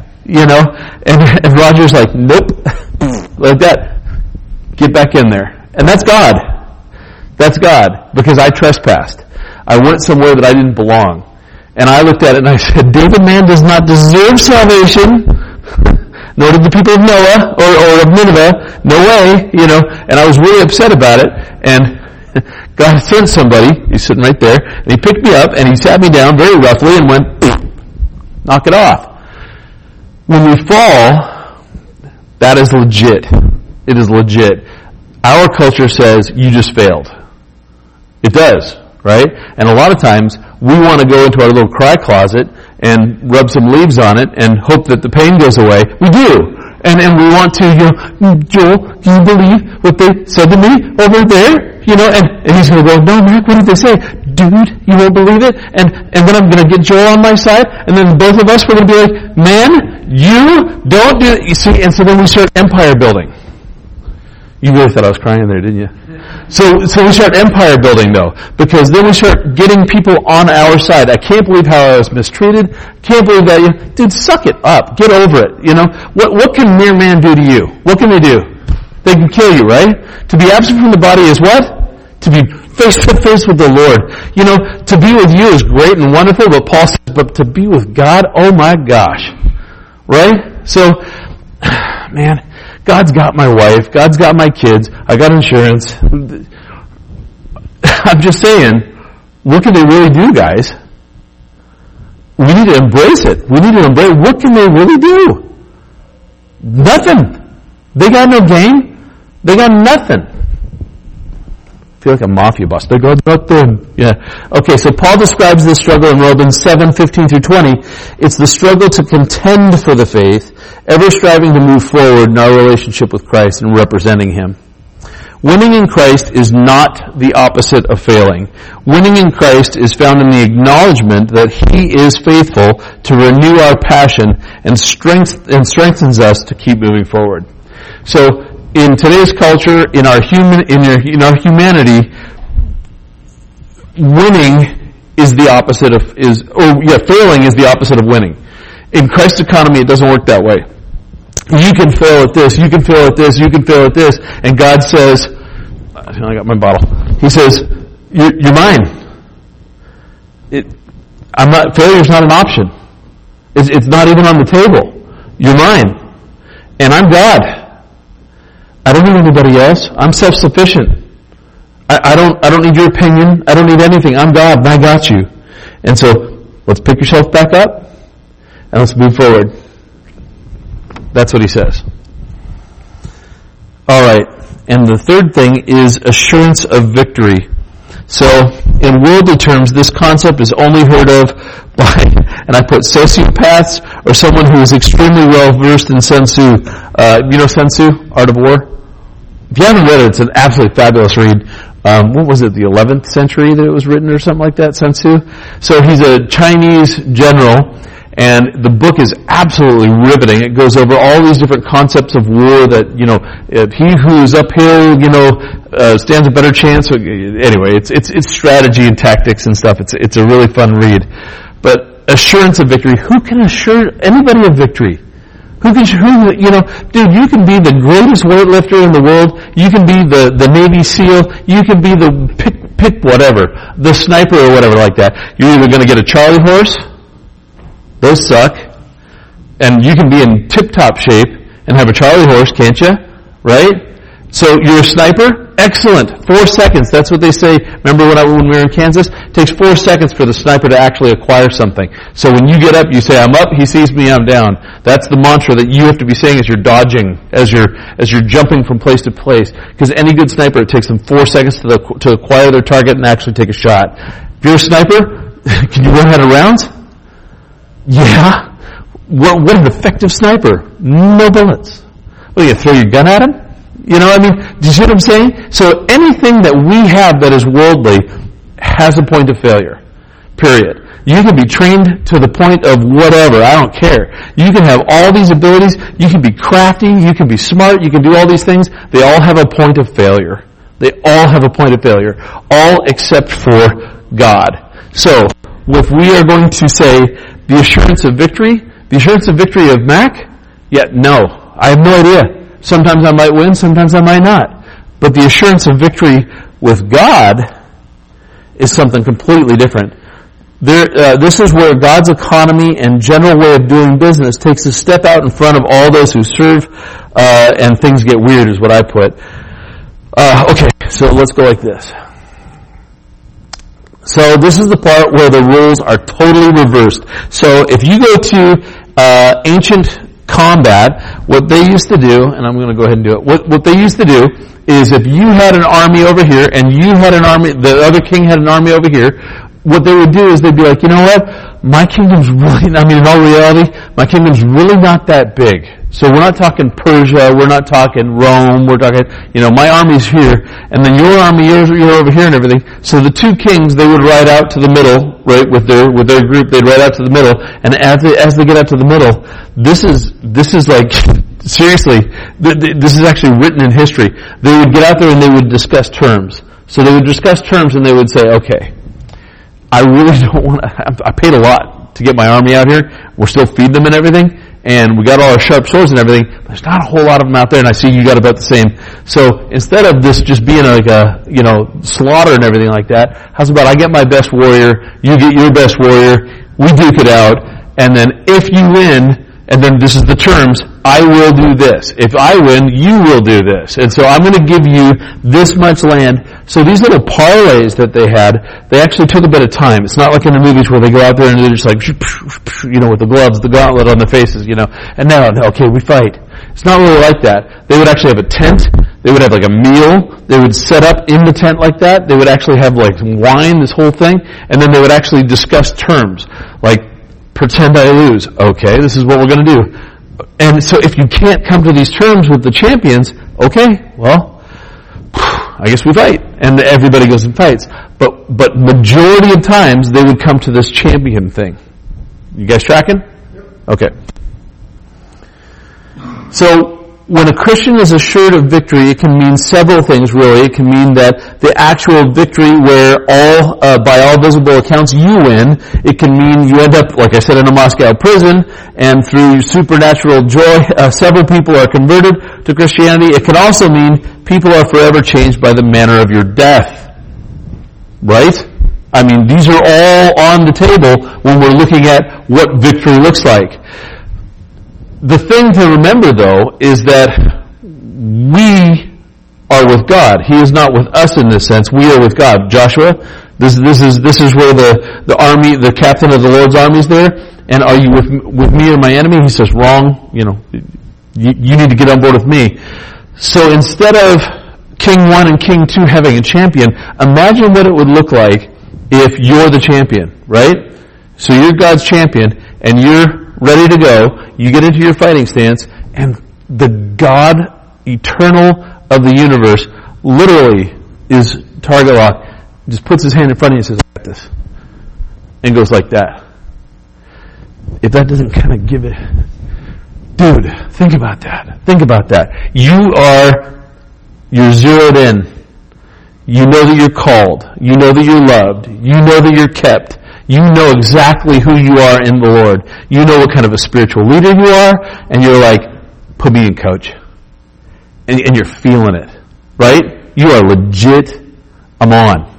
And Roger's like, nope, like that. Get back in there. And that's God. That's God, because I trespassed. I went somewhere that I didn't belong. And I looked at it and I said, David man does not deserve salvation. Nor did the people of Noah or of Nineveh. No way, And I was really upset about it. And God sent somebody, he's sitting right there, and he picked me up and he sat me down very roughly and went, knock it off. When we fall, that is legit. It is legit. Our culture says, you just failed. It does, right? And a lot of times, we want to go into our little cry closet and rub some leaves on it and hope that the pain goes away. We do. And we want to, Joel, do you believe what they said to me over there? And he's going to go, no, Mac, what did they say? Dude, you won't believe it? And then I'm going to get Joel on my side, and then both of us, we're going to be like, man, you don't do it. You see, and so then we start empire building. You really thought I was crying there, didn't you? So we start empire building though, because then we start getting people on our side. I can't believe how I was mistreated. Can't believe that dude, suck it up. Get over it. What can mere man do to you? What can they do? They can kill you, right? To be absent from the body is what? To be face to face with the Lord. To be with you is great and wonderful, but Paul says, but to be with God, oh my gosh. Right? So, man, God's got my wife. God's got my kids. I got insurance. I'm just saying, what can they really do, guys? We need to embrace it. We need to embrace, what can they really do? Nothing. They got no game. They got nothing. I feel like a mafia boss. They got nothing. Yeah. Okay, so Paul describes this struggle in Romans 7:15 through 20. It's the struggle to contend for the faith, ever striving to move forward in our relationship with Christ and representing Him. Winning in Christ is not the opposite of failing. Winning in Christ is found in the acknowledgement that He is faithful to renew our passion and strengthens us to keep moving forward. So, in today's culture, in our humanity, winning is the opposite of failing is the opposite of winning. In Christ's economy, it doesn't work that way. You can fail at this, you can fail at this, you can fail at this, and God says, I got my bottle. He says, you're mine. Failure's not an option. It's not even on the table. You're mine. And I'm God. I don't need anybody else. I'm self-sufficient. I don't need your opinion. I don't need anything. I'm God and I got you. And so, let's pick yourself back up and let's move forward. That's what he says. Alright. And the third thing is assurance of victory. So, in worldly terms, this concept is only heard of by, and I put sociopaths or someone who is extremely well versed in Sun Tzu. You know Sun Tzu, Art of War? If you haven't read it, it's an absolutely fabulous read. What was it, the 11th century that it was written or something like that, Sun Tzu? So he's a Chinese general, and the book is absolutely riveting. It goes over all these different concepts of war that, if he who is uphill, stands a better chance. Anyway, it's strategy and tactics and stuff. It's a really fun read. But assurance of victory. Who can assure anybody of victory? Dude, you can be the greatest weightlifter in the world. You can be the Navy SEAL. You can be the pick whatever, the sniper or whatever like that. You're either going to get a Charlie horse. Those suck. And you can be in tip-top shape and have a Charlie horse, can't you? Right? So you're a sniper? Excellent. 4 seconds. That's what they say. Remember when we were in Kansas? It takes 4 seconds for the sniper to actually acquire something. So when you get up, you say, I'm up, he sees me, I'm down. That's the mantra that you have to be saying as you're dodging, as you're jumping from place to place. Because any good sniper, it takes them 4 seconds to acquire their target and actually take a shot. If you're a sniper, can you run out of rounds? Yeah. What an effective sniper. No bullets. What, you throw your gun at him? Do you see what I'm saying? So anything that we have that is worldly has a point of failure. Period. You can be trained to the point of whatever, I don't care. You can have all these abilities, you can be crafty, you can be smart, you can do all these things. They all have a point of failure. They all have a point of failure. All except for God. So, if we are going to say the assurance of victory of Mac? No. I have no idea. Sometimes I might win, sometimes I might not. But the assurance of victory with God is something completely different. This is where God's economy and general way of doing business takes a step out in front of all those who serve, and things get weird is what I put. Okay, so let's go like this. So this is the part where the rules are totally reversed. So if you go to ancient combat, what they used to do, and I'm going to go ahead and do it, what they used to do is if you had an army over here and you had an army, the other king had an army over here, what they would do is they'd be like, you know what, my kingdom's really, in all reality, my kingdom's really not that big. So we're not talking Persia, we're not talking Rome, we're talking, my army's here, and then your army, you're over here and everything. So the two kings, they would ride out to the middle, right, with their group, they'd ride out to the middle, and as they get out to the middle, this is like, seriously, this is actually written in history. They would get out there and they would discuss terms. So they would discuss terms and they would say, okay, I really don't want to, I paid a lot to get my army out here. We're still feeding them and everything. And we got all our sharp swords and everything. But there's not a whole lot of them out there, and I see you got about the same. So instead of this just being like a, slaughter and everything like that, how's about I get my best warrior, you get your best warrior, we duke it out, and then if you win, and then this is the terms, I will do this. If I win, you will do this. And so I'm going to give you this much land. So these little parlays that they had, they actually took a bit of time. It's not like in the movies where they go out there and they're just like, with the gloves, the gauntlet on their faces, and now, okay, we fight. It's not really like that. They would actually have a tent. They would have like a meal. They would set up in the tent like that. They would actually have like wine, this whole thing. And then they would actually discuss terms. Like, pretend I lose. Okay, this is what we're going to do. And so if you can't come to these terms with the champions, okay, well, I guess we fight. And everybody goes and fights. But majority of times they would come to this champion thing. You guys tracking? Okay. So, when a Christian is assured of victory, it can mean several things, really. It can mean that the actual victory where by all visible accounts, you win. It can mean you end up, like I said, in a Moscow prison, and through supernatural joy, several people are converted to Christianity. It can also mean people are forever changed by the manner of your death. Right? I mean, these are all on the table when we're looking at what victory looks like. The thing to remember, though, is that we are with God. He is not with us in this sense. We are with God. Joshua, this is where the army, the captain of the Lord's army is there. And are you with me or my enemy? He says, wrong. You need to get on board with me. So instead of King 1 and King 2 having a champion, imagine what it would look like if you're the champion, right? So you're God's champion, and you're ready to go, you get into your fighting stance, and the God, eternal of the universe, literally is target lock, just puts his hand in front of you and says, I got this. And goes like that. If that doesn't kind of give it, dude, think about that. Think about that. You're zeroed in. You know that you're called. You know that you're loved. You know that you're kept. You know exactly who you are in the Lord. You know what kind of a spiritual leader you are, and you're like, put me in, coach. And you're feeling it, right? You are legit, I'm on.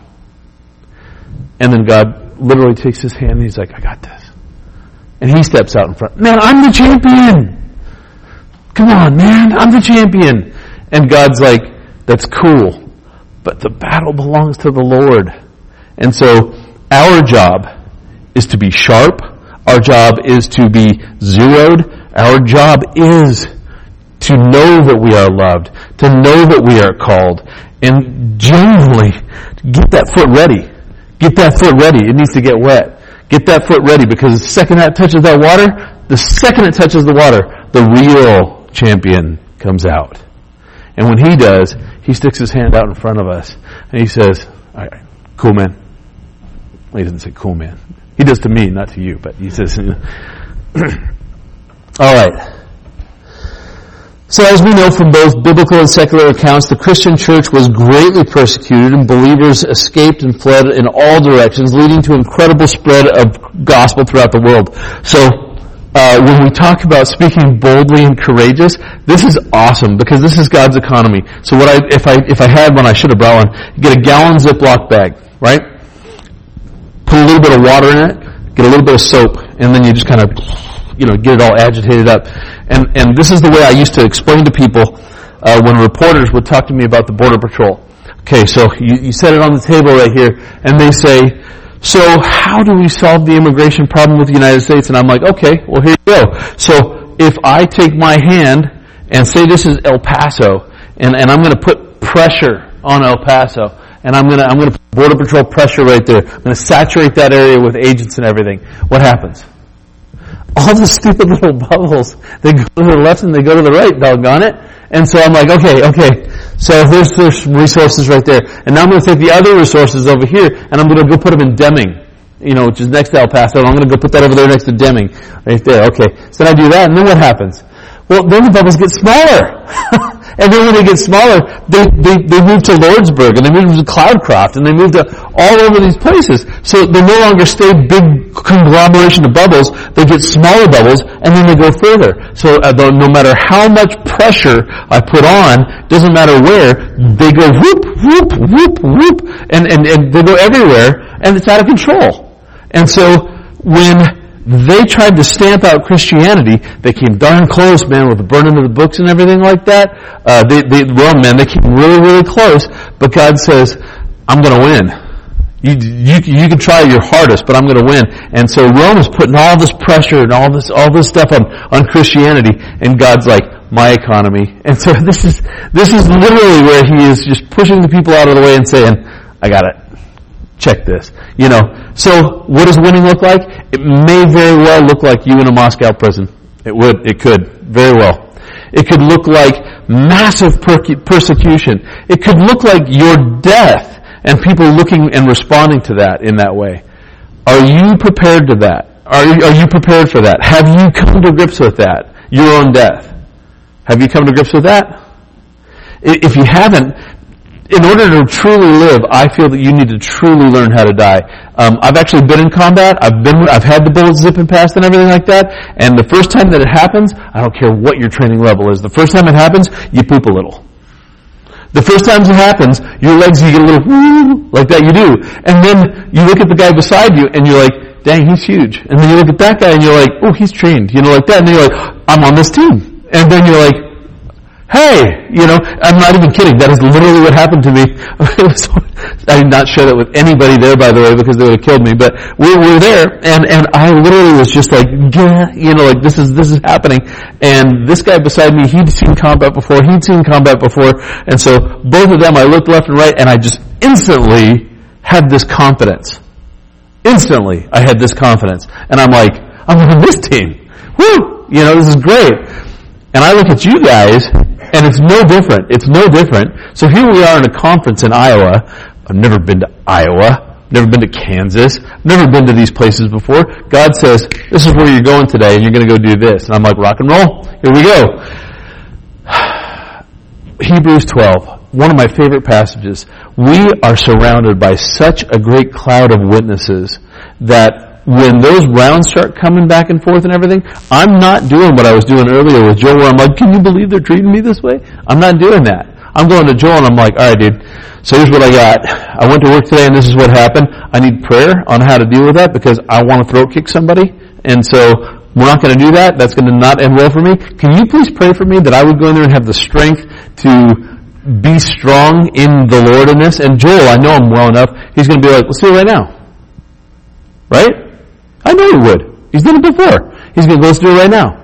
And then God literally takes his hand and he's like, I got this. And he steps out in front. Man, I'm the champion! Come on, man, I'm the champion! And God's like, that's cool, but the battle belongs to the Lord. And so, our job is to be sharp. Our job is to be zeroed. Our job is to know that we are loved, to know that we are called, and genuinely get that foot ready. Get that foot ready. It needs to get wet. Get that foot ready, because the second that touches that water, the real champion comes out. And when he does, he sticks his hand out in front of us, and he says, all right, cool, man. Well, he doesn't say cool, man. He does to me, not to you, but he says, all right. So as we know from both biblical and secular accounts, the Christian church was greatly persecuted and believers escaped and fled in all directions, leading to incredible spread of gospel throughout the world. So, when we talk about speaking boldly and courageous, this is awesome because this is God's economy. So if I had one, I should have brought one. You get a gallon Ziploc bag, right? Put a little bit of water in it, get a little bit of soap, and then you just kind of, get it all agitated up. And this is the way I used to explain to people when reporters would talk to me about the Border Patrol. Okay, so you set it on the table right here, and they say, so how do we solve the immigration problem with the United States? And I'm like, okay, well here you go. So if I take my hand and say this is El Paso, and I'm going to put pressure on El Paso, and I'm going to put Border Patrol pressure right there. I'm going to saturate that area with agents and everything. What happens? All the stupid little bubbles, they go to the left and they go to the right, doggone it. And so I'm like, okay. So there's resources right there. And now I'm going to take the other resources over here and I'm going to go put them in Deming, which is next to El Paso. And I'm going to go put that over there next to Deming. Right there, okay. So then I do that and then what happens? Well, then the bubbles get smaller. And then when they get smaller, they move to Lordsburg, and they move to Cloudcroft, and they move to all over these places. So they no longer stay big conglomeration of bubbles, they get smaller bubbles, and then they go further. So no matter how much pressure I put on, doesn't matter where, they go whoop, whoop, whoop, whoop, and they go everywhere, and it's out of control. And so when they tried to stamp out Christianity. They came darn close, man, with the burning of the books and everything like that. Rome, man, they came really, really close. But God says, I'm going to win. You can try your hardest, but I'm going to win. And so Rome is putting all this pressure and all this stuff on Christianity, and God's like, my economy. And so this is literally where he is just pushing the people out of the way and saying, I got it. Check this. So what does winning look like? It may very well look like you in a Moscow prison. It could, very well. It could look like massive persecution. It could look like your death. And people looking and responding to that in that way. Are you prepared to that? Are you prepared for that? Have you come to grips with that? Your own death. Have you come to grips with that? If you haven't, in order to truly live, I feel that you need to truly learn how to die. I've actually been in combat. I've had the bullets zipping past and everything like that. And the first time that it happens, I don't care what your training level is. The first time it happens, you poop a little. The first time it happens, your legs, you get a little woo, like that you do. And then you look at the guy beside you and you're like, dang, he's huge. And then you look at that guy and you're like, oh, he's trained, like that. And then you're like, I'm on this team. And then you're like, hey, I'm not even kidding. That is literally what happened to me. I did not share that with anybody there, by the way, because they would have killed me. But we were there, and I literally was just like, like this is happening. And this guy beside me, he'd seen combat before. And so both of them, I looked left and right, and I just instantly had this confidence. Instantly, I had this confidence. And I'm like, I'm on this team. Woo! This is great. And I look at you guys, and it's no different. It's no different. So here we are in a conference in Iowa. I've never been to Iowa. Never been to Kansas. Never been to these places before. God says, this is where you're going today, and you're going to go do this. And I'm like, rock and roll. Here we go. Hebrews 12. One of my favorite passages. We are surrounded by such a great cloud of witnesses that when those rounds start coming back and forth and everything, I'm not doing what I was doing earlier with Joel, where I'm like, can you believe they're treating me this way? I'm not doing that. I'm going to Joel and I'm like, all right, dude, so here's what I got. I went to work today and this is what happened. I need prayer on how to deal with that because I want to throat kick somebody. And so we're not going to do that. That's going to not end well for me. Can you please pray for me that I would go in there and have the strength to be strong in the Lord in this? And Joel, I know him well enough. He's going to be like, let's do it right now. Right? I know he would. He's done it before. He's going to go, let's do it right now.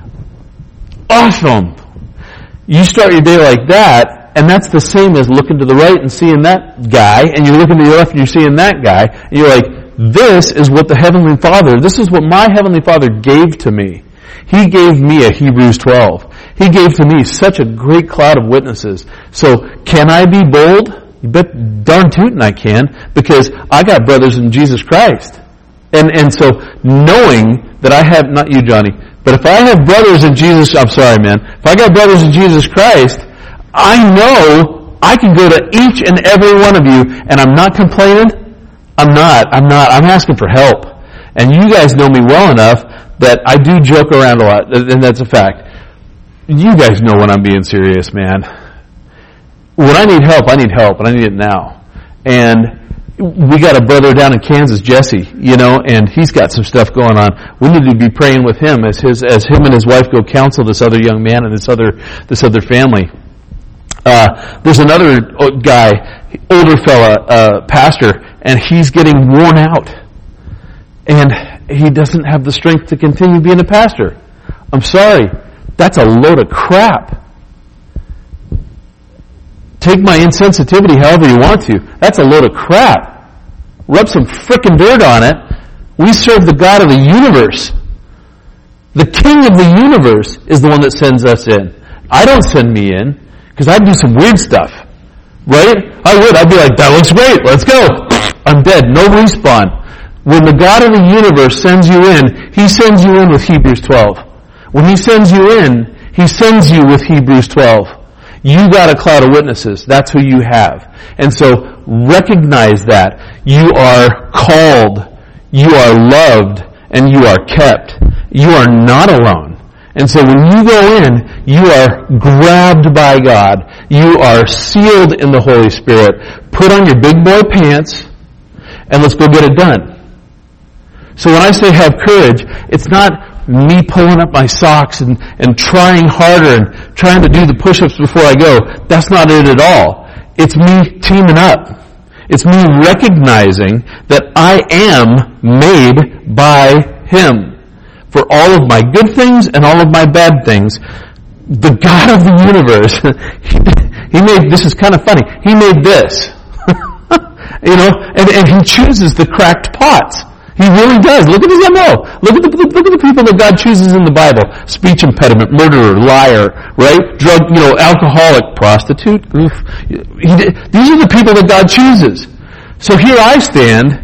Awesome. You start your day like that, and that's the same as looking to the right and seeing that guy, and you're looking to your left and you're seeing that guy, and you're like, this is what this is what my Heavenly Father gave to me. He gave me a Hebrews 12. He gave to me such a great cloud of witnesses. So, can I be bold? You bet darn tootin' I can, because I got brothers in Jesus Christ. And so, knowing that I have, not you, Johnny, but if I have brothers in Jesus, I'm sorry, man, if I got brothers in Jesus Christ, I know I can go to each and every one of you, and I'm not complaining. I'm asking for help. And you guys know me well enough that I do joke around a lot, and that's a fact. You guys know when I'm being serious, man. When I need help, and I need it now. And we got a brother down in Kansas, Jesse, and he's got some stuff going on. We need to be praying with him as him and his wife go counsel this other young man and this other family. There's another guy, older fella, pastor, and he's getting worn out. And he doesn't have the strength to continue being a pastor. I'm sorry. That's a load of crap. Take my insensitivity however you want to. That's a load of crap. Rub some frickin' dirt on it. We serve the God of the universe. The King of the universe is the one that sends us in. I don't send me in, because I'd do some weird stuff. Right? I would. I'd be like, that looks great. Let's go. I'm dead. No respawn. When the God of the universe sends you in, He sends you in with Hebrews 12. When He sends you in, He sends you with Hebrews 12. You got a cloud of witnesses. That's who you have. And so recognize that. You are called, you are loved, and you are kept. You are not alone. And so when you go in, you are grabbed by God. You are sealed in the Holy Spirit. Put on your big boy pants, and let's go get it done. So when I say have courage, it's not me pulling up my socks and trying harder and trying to do the push-ups before I go. That's not it at all. It's me teaming up. It's me recognizing that I am made by Him. For all of my good things and all of my bad things, the God of the universe, He made, this is kind of funny, He made this. And He chooses the cracked pots. He really does. Look at His MO. Look at the people that God chooses in the Bible. Speech impediment, murderer, liar, right? Drug, alcoholic, prostitute. Oof. These are the people that God chooses. So here I stand,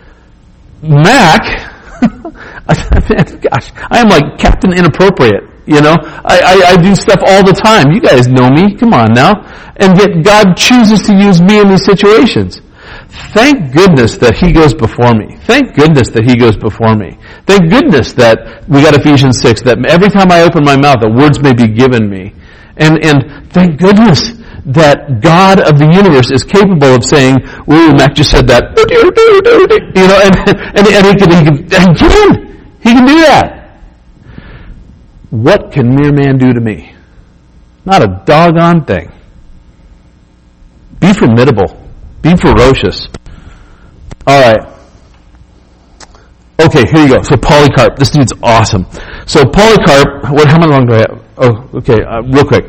Mac. Gosh, I am like Captain Inappropriate. I do stuff all the time. You guys know me. Come on now. And yet God chooses to use me in these situations. Thank goodness that He goes before me. Thank goodness that He goes before me. Thank goodness that we got Ephesians 6, that every time I open my mouth, the words may be given me. And thank goodness that God of the universe is capable of saying, ooh, Mac just said that, and He can do that. What can mere man do to me? Not a doggone thing. Be formidable. Be ferocious. All right. Okay, here you go. So Polycarp, this dude's awesome. So Polycarp, how long do I have? Oh, okay, real quick.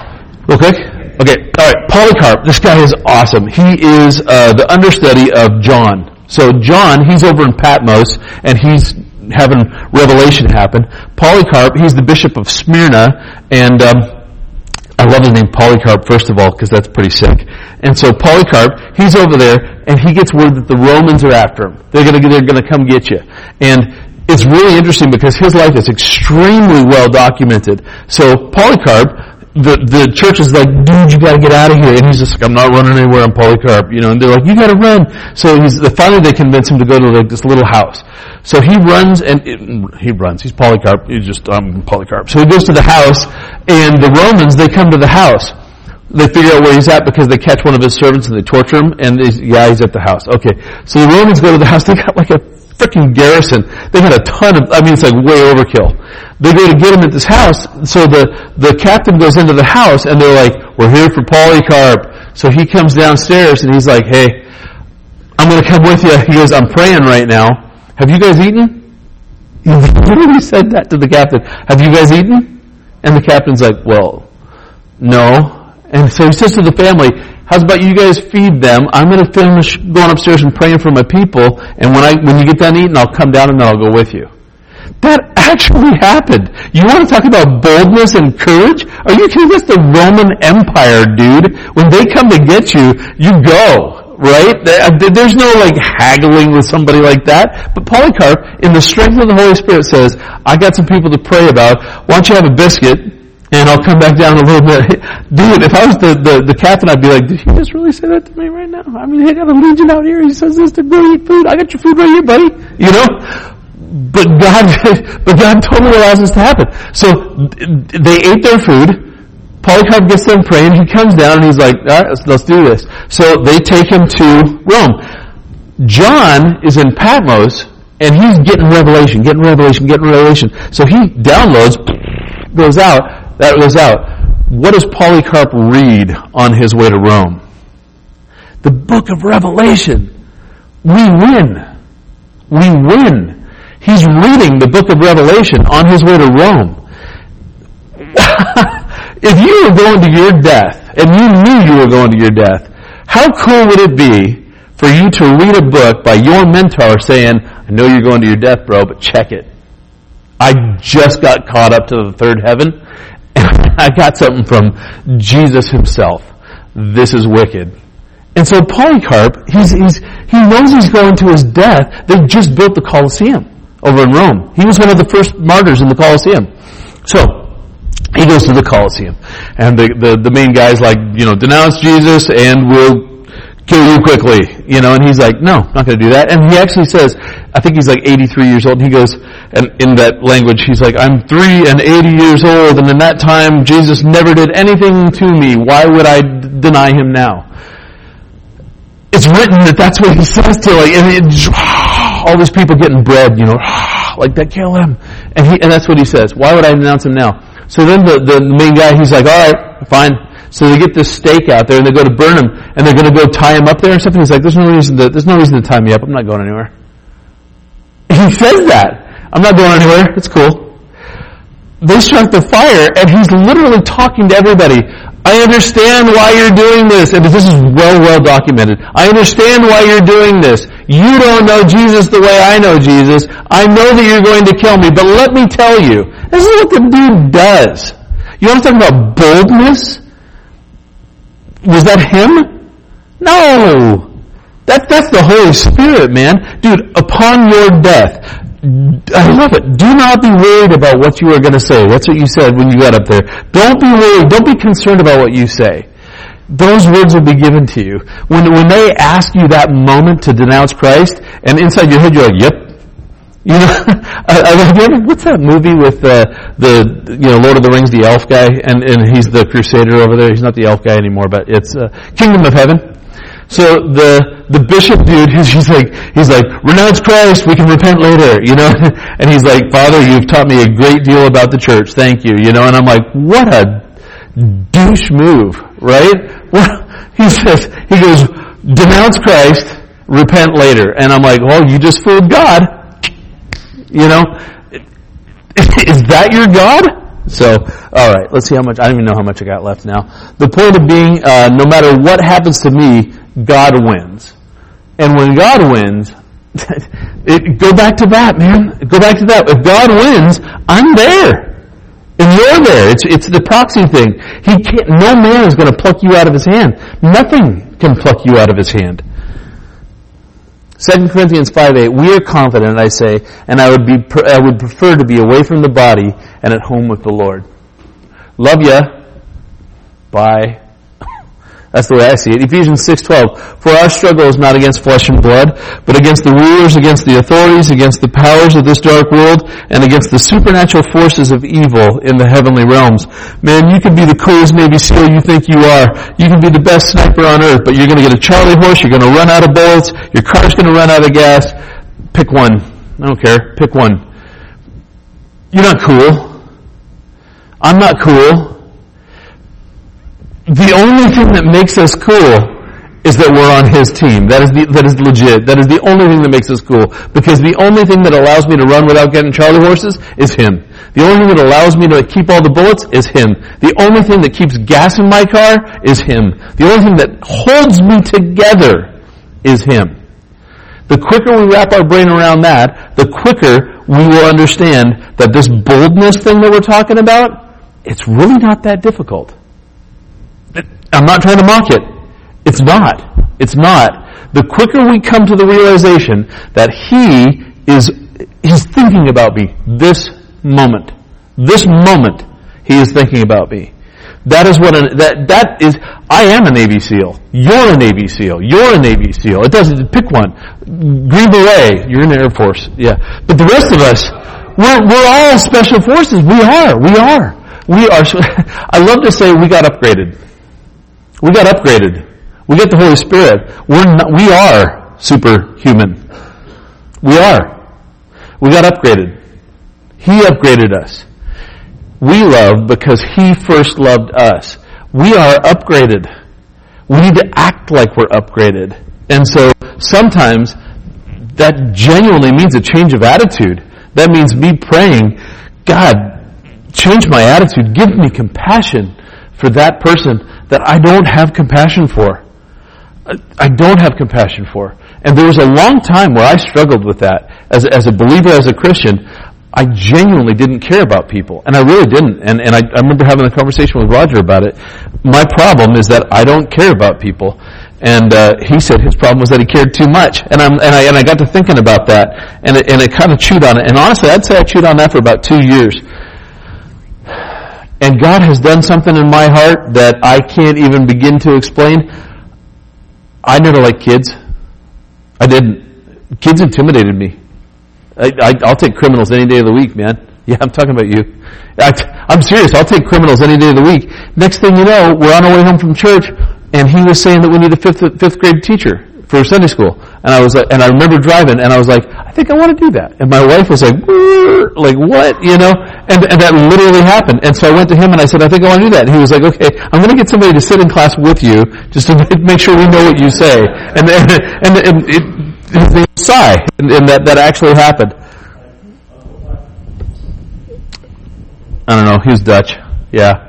Okay, all right. Polycarp, this guy is awesome. He is the understudy of John. So John, he's over in Patmos, and he's having revelation happen. Polycarp, he's the bishop of Smyrna, and I love the name Polycarp, first of all, because that's pretty sick. And so Polycarp, he's over there, and he gets word that the Romans are after him. They're gonna come get you. And it's really interesting because his life is extremely well documented. So Polycarp, the church is like, dude, you gotta get out of here. And he's just like, I'm not running anywhere, I'm Polycarp. And they're like, you gotta run. So finally they convince him to go to like this little house. So he runs, he's Polycarp, I'm Polycarp. So he goes to the house, and the Romans, they come to the house. They figure out where he's at because they catch one of his servants and they torture him, and he's at the house. Okay. So the Romans go to the house, they got like a freaking garrison. They had a ton of, it's like way overkill. They go to get him at this house, so the captain goes into the house, and they're like, we're here for Polycarp. So he comes downstairs, and he's like, hey, I'm gonna come with you. He goes, I'm praying right now. Have you guys eaten? He literally said that to the captain. Have you guys eaten? And the captain's like, well, no. And so he says to the family, how's about you guys feed them? I'm going to finish going upstairs and praying for my people, and when you get done eating, I'll come down and then I'll go with you. That actually happened. You want to talk about boldness and courage? Are you kidding? That's the Roman Empire, dude. When they come to get you, you go. Right? There's no like haggling with somebody like that. But Polycarp, in the strength of the Holy Spirit, says, I got some people to pray about. Why don't you have a biscuit? And I'll come back down a little bit. Dude, if I was the captain, I'd be like, did he just really say that to me right now? I mean, I got a legion out here. He says this to go eat food. I got your food right here, buddy. But God totally allows this to happen. So they ate their food. Polycarp gets them praying. He comes down and he's like, all right, let's do this. So they take him to Rome. John is in Patmos, and he's getting revelation. So he downloads, goes out. That goes out. What does Polycarp read on his way to Rome? The book of Revelation. We win. He's reading the book of Revelation on his way to Rome. If you were going to your death, and you knew you were going to your death, how cool would it be for you to read a book by your mentor saying, I know you're going to your death, bro, but check it. I just got caught up to the third heaven, and I got something from Jesus himself. This is wicked. And so Polycarp, he knows he's going to his death. They just built the Colosseum over in Rome. He was one of the first martyrs in the Colosseum. So, he goes to the Colosseum, and the main guy's like, denounce Jesus and we'll kill you quickly, and he's like, no, I'm not going to do that. And he actually says, I think he's like 83 years old, and he goes, and in that language, he's like, I'm 83 years old, and in that time, Jesus never did anything to me. Why would I deny him now? It's written that that's what he says to all these people getting bread, like that, kill him. And that's what he says. Why would I denounce him now? So then the main guy, he's like, all right, fine. So they get this stake out there and they go to burn him and they're going to go tie him up there or something. He's like, there's no reason to tie me up. I'm not going anywhere. He says that. I'm not going anywhere. It's cool. They start the fire and he's literally talking to everybody. I understand why you're doing this. And this is well documented. I understand why you're doing this. You don't know Jesus the way I know Jesus. I know that you're going to kill me, but let me tell you, this is what the dude does. You want to talk about boldness? Was that him? No. That's the Holy Spirit, man. Dude, upon your death, I love it. Do not be worried about what you are going to say. That's what you said when you got up there. Don't be worried. Don't be concerned about what you say. Those words will be given to you. When they ask you that moment to denounce Christ, and inside your head you're like, yep. What's that movie with the Lord of the Rings, the elf guy, and he's the crusader over there. He's not the elf guy anymore, but it's Kingdom of Heaven. So the bishop dude, he's like, renounce Christ, we can repent later, and he's like, Father, you've taught me a great deal about the church, thank you, and I'm like, what a douche move, right? Well, he goes, denounce Christ, repent later, and I'm like, well, you just fooled God, is that your God? So, alright, let's see how much, I don't even know how much I got left now. The point of being, no matter what happens to me, God wins. And when God wins, go back to that, man. Go back to that. If God wins, I'm there. And you're there. It's the proxy thing. No man is going to pluck you out of his hand. Nothing can pluck you out of his hand. 2 Corinthians 5:8, we are confident, I say, and I would prefer to be away from the body and at home with the Lord. Love ya. Bye. That's the way I see it. Ephesians 6:12, for our struggle is not against flesh and blood, but against the rulers, against the authorities, against the powers of this dark world, and against the supernatural forces of evil in the heavenly realms. Man, you can be the coolest Navy SEAL you think you are. You can be the best sniper on earth, but you're going to get a Charlie horse, you're going to run out of bullets, your car's going to run out of gas. Pick one. I don't care. Pick one. You're not cool. I'm not cool. The only thing that makes us cool is that we're on his team. That is legit. That is the only thing that makes us cool. Because the only thing that allows me to run without getting Charlie horses is him. The only thing that allows me to keep all the bullets is him. The only thing that keeps gas in my car is him. The only thing that holds me together is him. The quicker we wrap our brain around that, the quicker we will understand that this boldness thing that we're talking about, it's really not that difficult. I'm not trying to mock it. It's not. It's not. The quicker we come to the realization that he's thinking about me this moment, he is thinking about me. That is what that is. I am a Navy SEAL. You're a Navy SEAL. You're a Navy SEAL. It doesn't pick one. Green Beret. You're in the Air Force. Yeah. But the rest of us, we're all special forces. We are. I love to say we got upgraded. We got upgraded. We get the Holy Spirit. We are superhuman. We are. We got upgraded. He upgraded us. We love because He first loved us. We are upgraded. We need to act like we're upgraded. And so sometimes that genuinely means a change of attitude. That means me praying, God, change my attitude. Give me compassion for that person that I don't have compassion for. I don't have compassion for. And there was a long time where I struggled with that. As a believer, as a Christian, I genuinely didn't care about people. And I really didn't. And I remember having a conversation with Roger about it. My problem is that I don't care about people. And he said his problem was that he cared too much. And I got to thinking about that. And it kind of chewed on it. And honestly, I'd say I chewed on that for about 2 years. And God has done something in my heart that I can't even begin to explain. I never liked kids. I didn't. Kids intimidated me. I'll take criminals any day of the week, man. Yeah, I'm talking about you. I'm serious. I'll take criminals any day of the week. Next thing you know, we're on our way home from church, and he was saying that we need a fifth grade teacher for Sunday school. And I was like, and I remember driving, and I was like, I think I want to do that. And my wife was like, what, And that literally happened. And so I went to him and I said, I think I want to do that. And he was like, okay, I'm going to get somebody to sit in class with you, just to make sure we know what you say. And his name was Cy, and that actually happened. I don't know, he was Dutch. Yeah.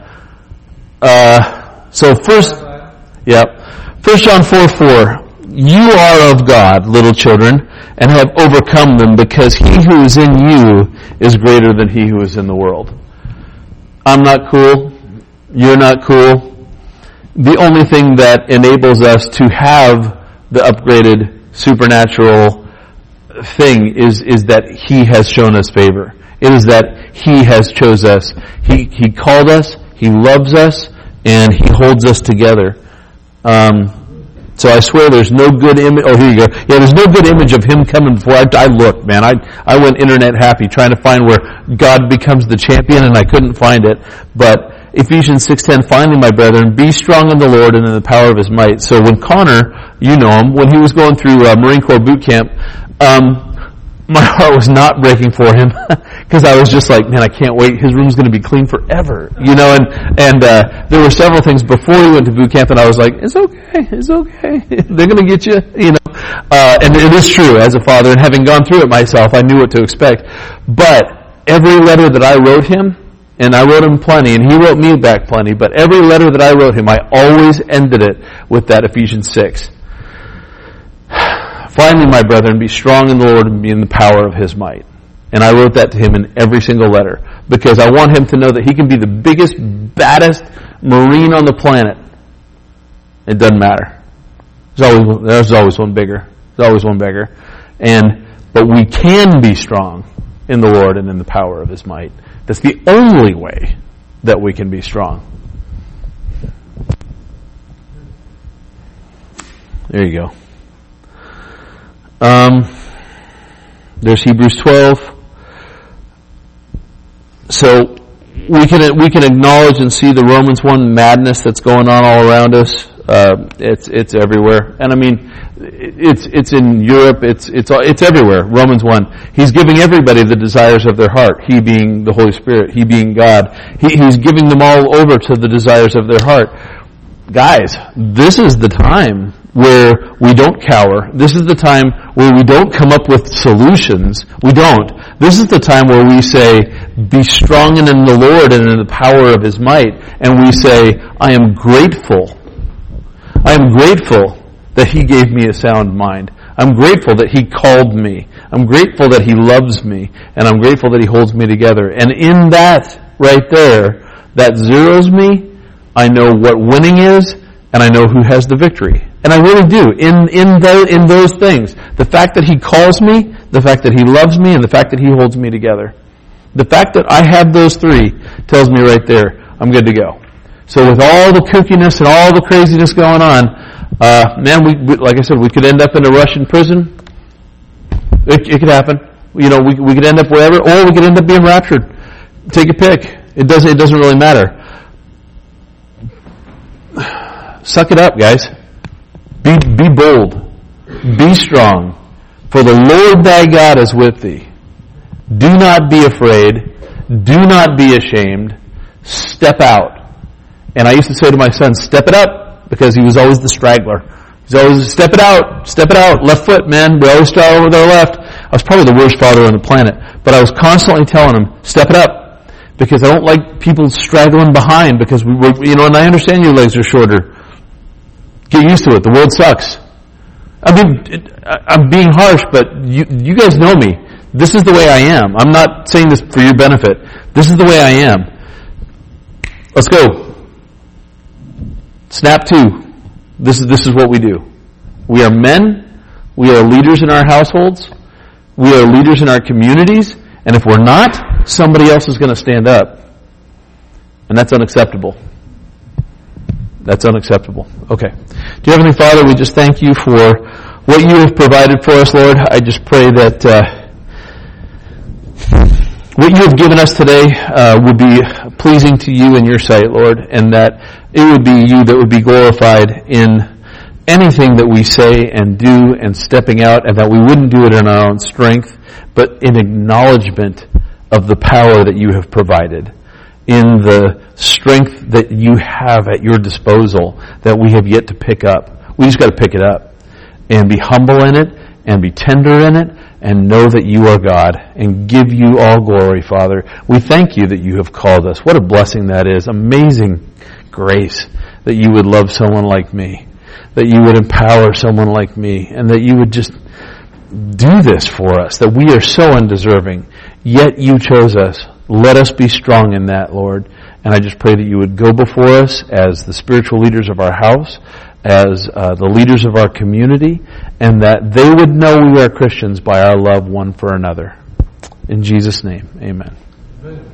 So 1 John 4:4. You are of God, little children, and have overcome them, because he who is in you is greater than he who is in the world. I'm not cool. You're not cool. The only thing that enables us to have the upgraded supernatural thing is that he has shown us favor. It is that he has chose us. He called us, he loves us, and he holds us together. So I swear there's no good image. Oh, here you go. Yeah, there's no good image of him coming before. I looked, man. I went internet happy trying to find where God becomes the champion, and I couldn't find it. But Ephesians 6:10, finally, my brethren, be strong in the Lord and in the power of his might. So when Connor, you know him, when he was going through Marine Corps boot camp, my heart was not breaking for him, because I was just like, man, I can't wait. His room's going to be clean forever, And there were several things before he went to boot camp, and I was like, it's okay. They're going to get you, And it is true, as a father, and having gone through it myself, I knew what to expect. But every letter that I wrote him, and I wrote him plenty, and he wrote me back plenty, but every letter that I wrote him, I always ended it with that Ephesians 6. Finally, my brethren, be strong in the Lord and be in the power of his might. And I wrote that to him in every single letter, because I want him to know that he can be the biggest, baddest Marine on the planet. It doesn't matter. There's always one bigger. There's always one bigger. But we can be strong in the Lord and in the power of his might. That's the only way that we can be strong. There you go. There's Hebrews 12. So we can acknowledge and see the Romans 1 madness that's going on all around us. It's everywhere, and I mean, it's in Europe. It's everywhere. Romans 1. He's giving everybody the desires of their heart. He being the Holy Spirit. He being God. He's giving them all over to the desires of their heart. Guys, this is the time where we don't cower. This is the time where we don't come up with solutions. We don't. This is the time where we say, be strong in the Lord and in the power of his might. And we say, I am grateful. I am grateful that he gave me a sound mind. I'm grateful that he called me. I'm grateful that he loves me. And I'm grateful that he holds me together. And in that right there, that zeroes me. I know what winning is, and I know who has the victory. And I really do. In those things. The fact that he calls me, the fact that he loves me, and the fact that he holds me together. The fact that I have those three tells me right there, I'm good to go. So with all the kookiness and all the craziness going on, man, we like I said, we could end up in a Russian prison. It could happen. We could end up wherever, or we could end up being raptured. Take a pick. It doesn't really matter. Suck it up, guys. Be bold. Be strong. For the Lord thy God is with thee. Do not be afraid. Do not be ashamed. Step out. And I used to say to my son, step it up, because he was always the straggler. He's always, step it out, left foot, man. We always start over with our left. I was probably the worst father on the planet, but I was constantly telling him, step it up, because I don't like people straggling behind, because and I understand your legs are shorter. Get used to it. The world sucks. I mean, I'm being harsh, but you guys know me. This is the way I am. I'm not saying this for your benefit. This is the way I am. Let's go. Snap two. This is what we do. We are men. We are leaders in our households. We are leaders in our communities. And if we're not, somebody else is going to stand up. And that's unacceptable. That's unacceptable. Okay. Dear Heavenly Father, we just thank you for what you have provided for us, Lord. I just pray that what you have given us today would be pleasing to you in your sight, Lord, and that it would be you that would be glorified in anything that we say and do and stepping out, and that we wouldn't do it in our own strength, but in acknowledgement of the power that you have provided, in the strength that you have at your disposal that we have yet to pick up. We just got to pick it up and be humble in it and be tender in it and know that you are God and give you all glory, Father. We thank you that you have called us. What a blessing that is. Amazing grace that you would love someone like me, that you would empower someone like me, and that you would just do this for us, that we are so undeserving, yet you chose us. Let us be strong in that, Lord. And I just pray that you would go before us as the spiritual leaders of our house, as the leaders of our community, and that they would know we are Christians by our love one for another. In Jesus' name, amen.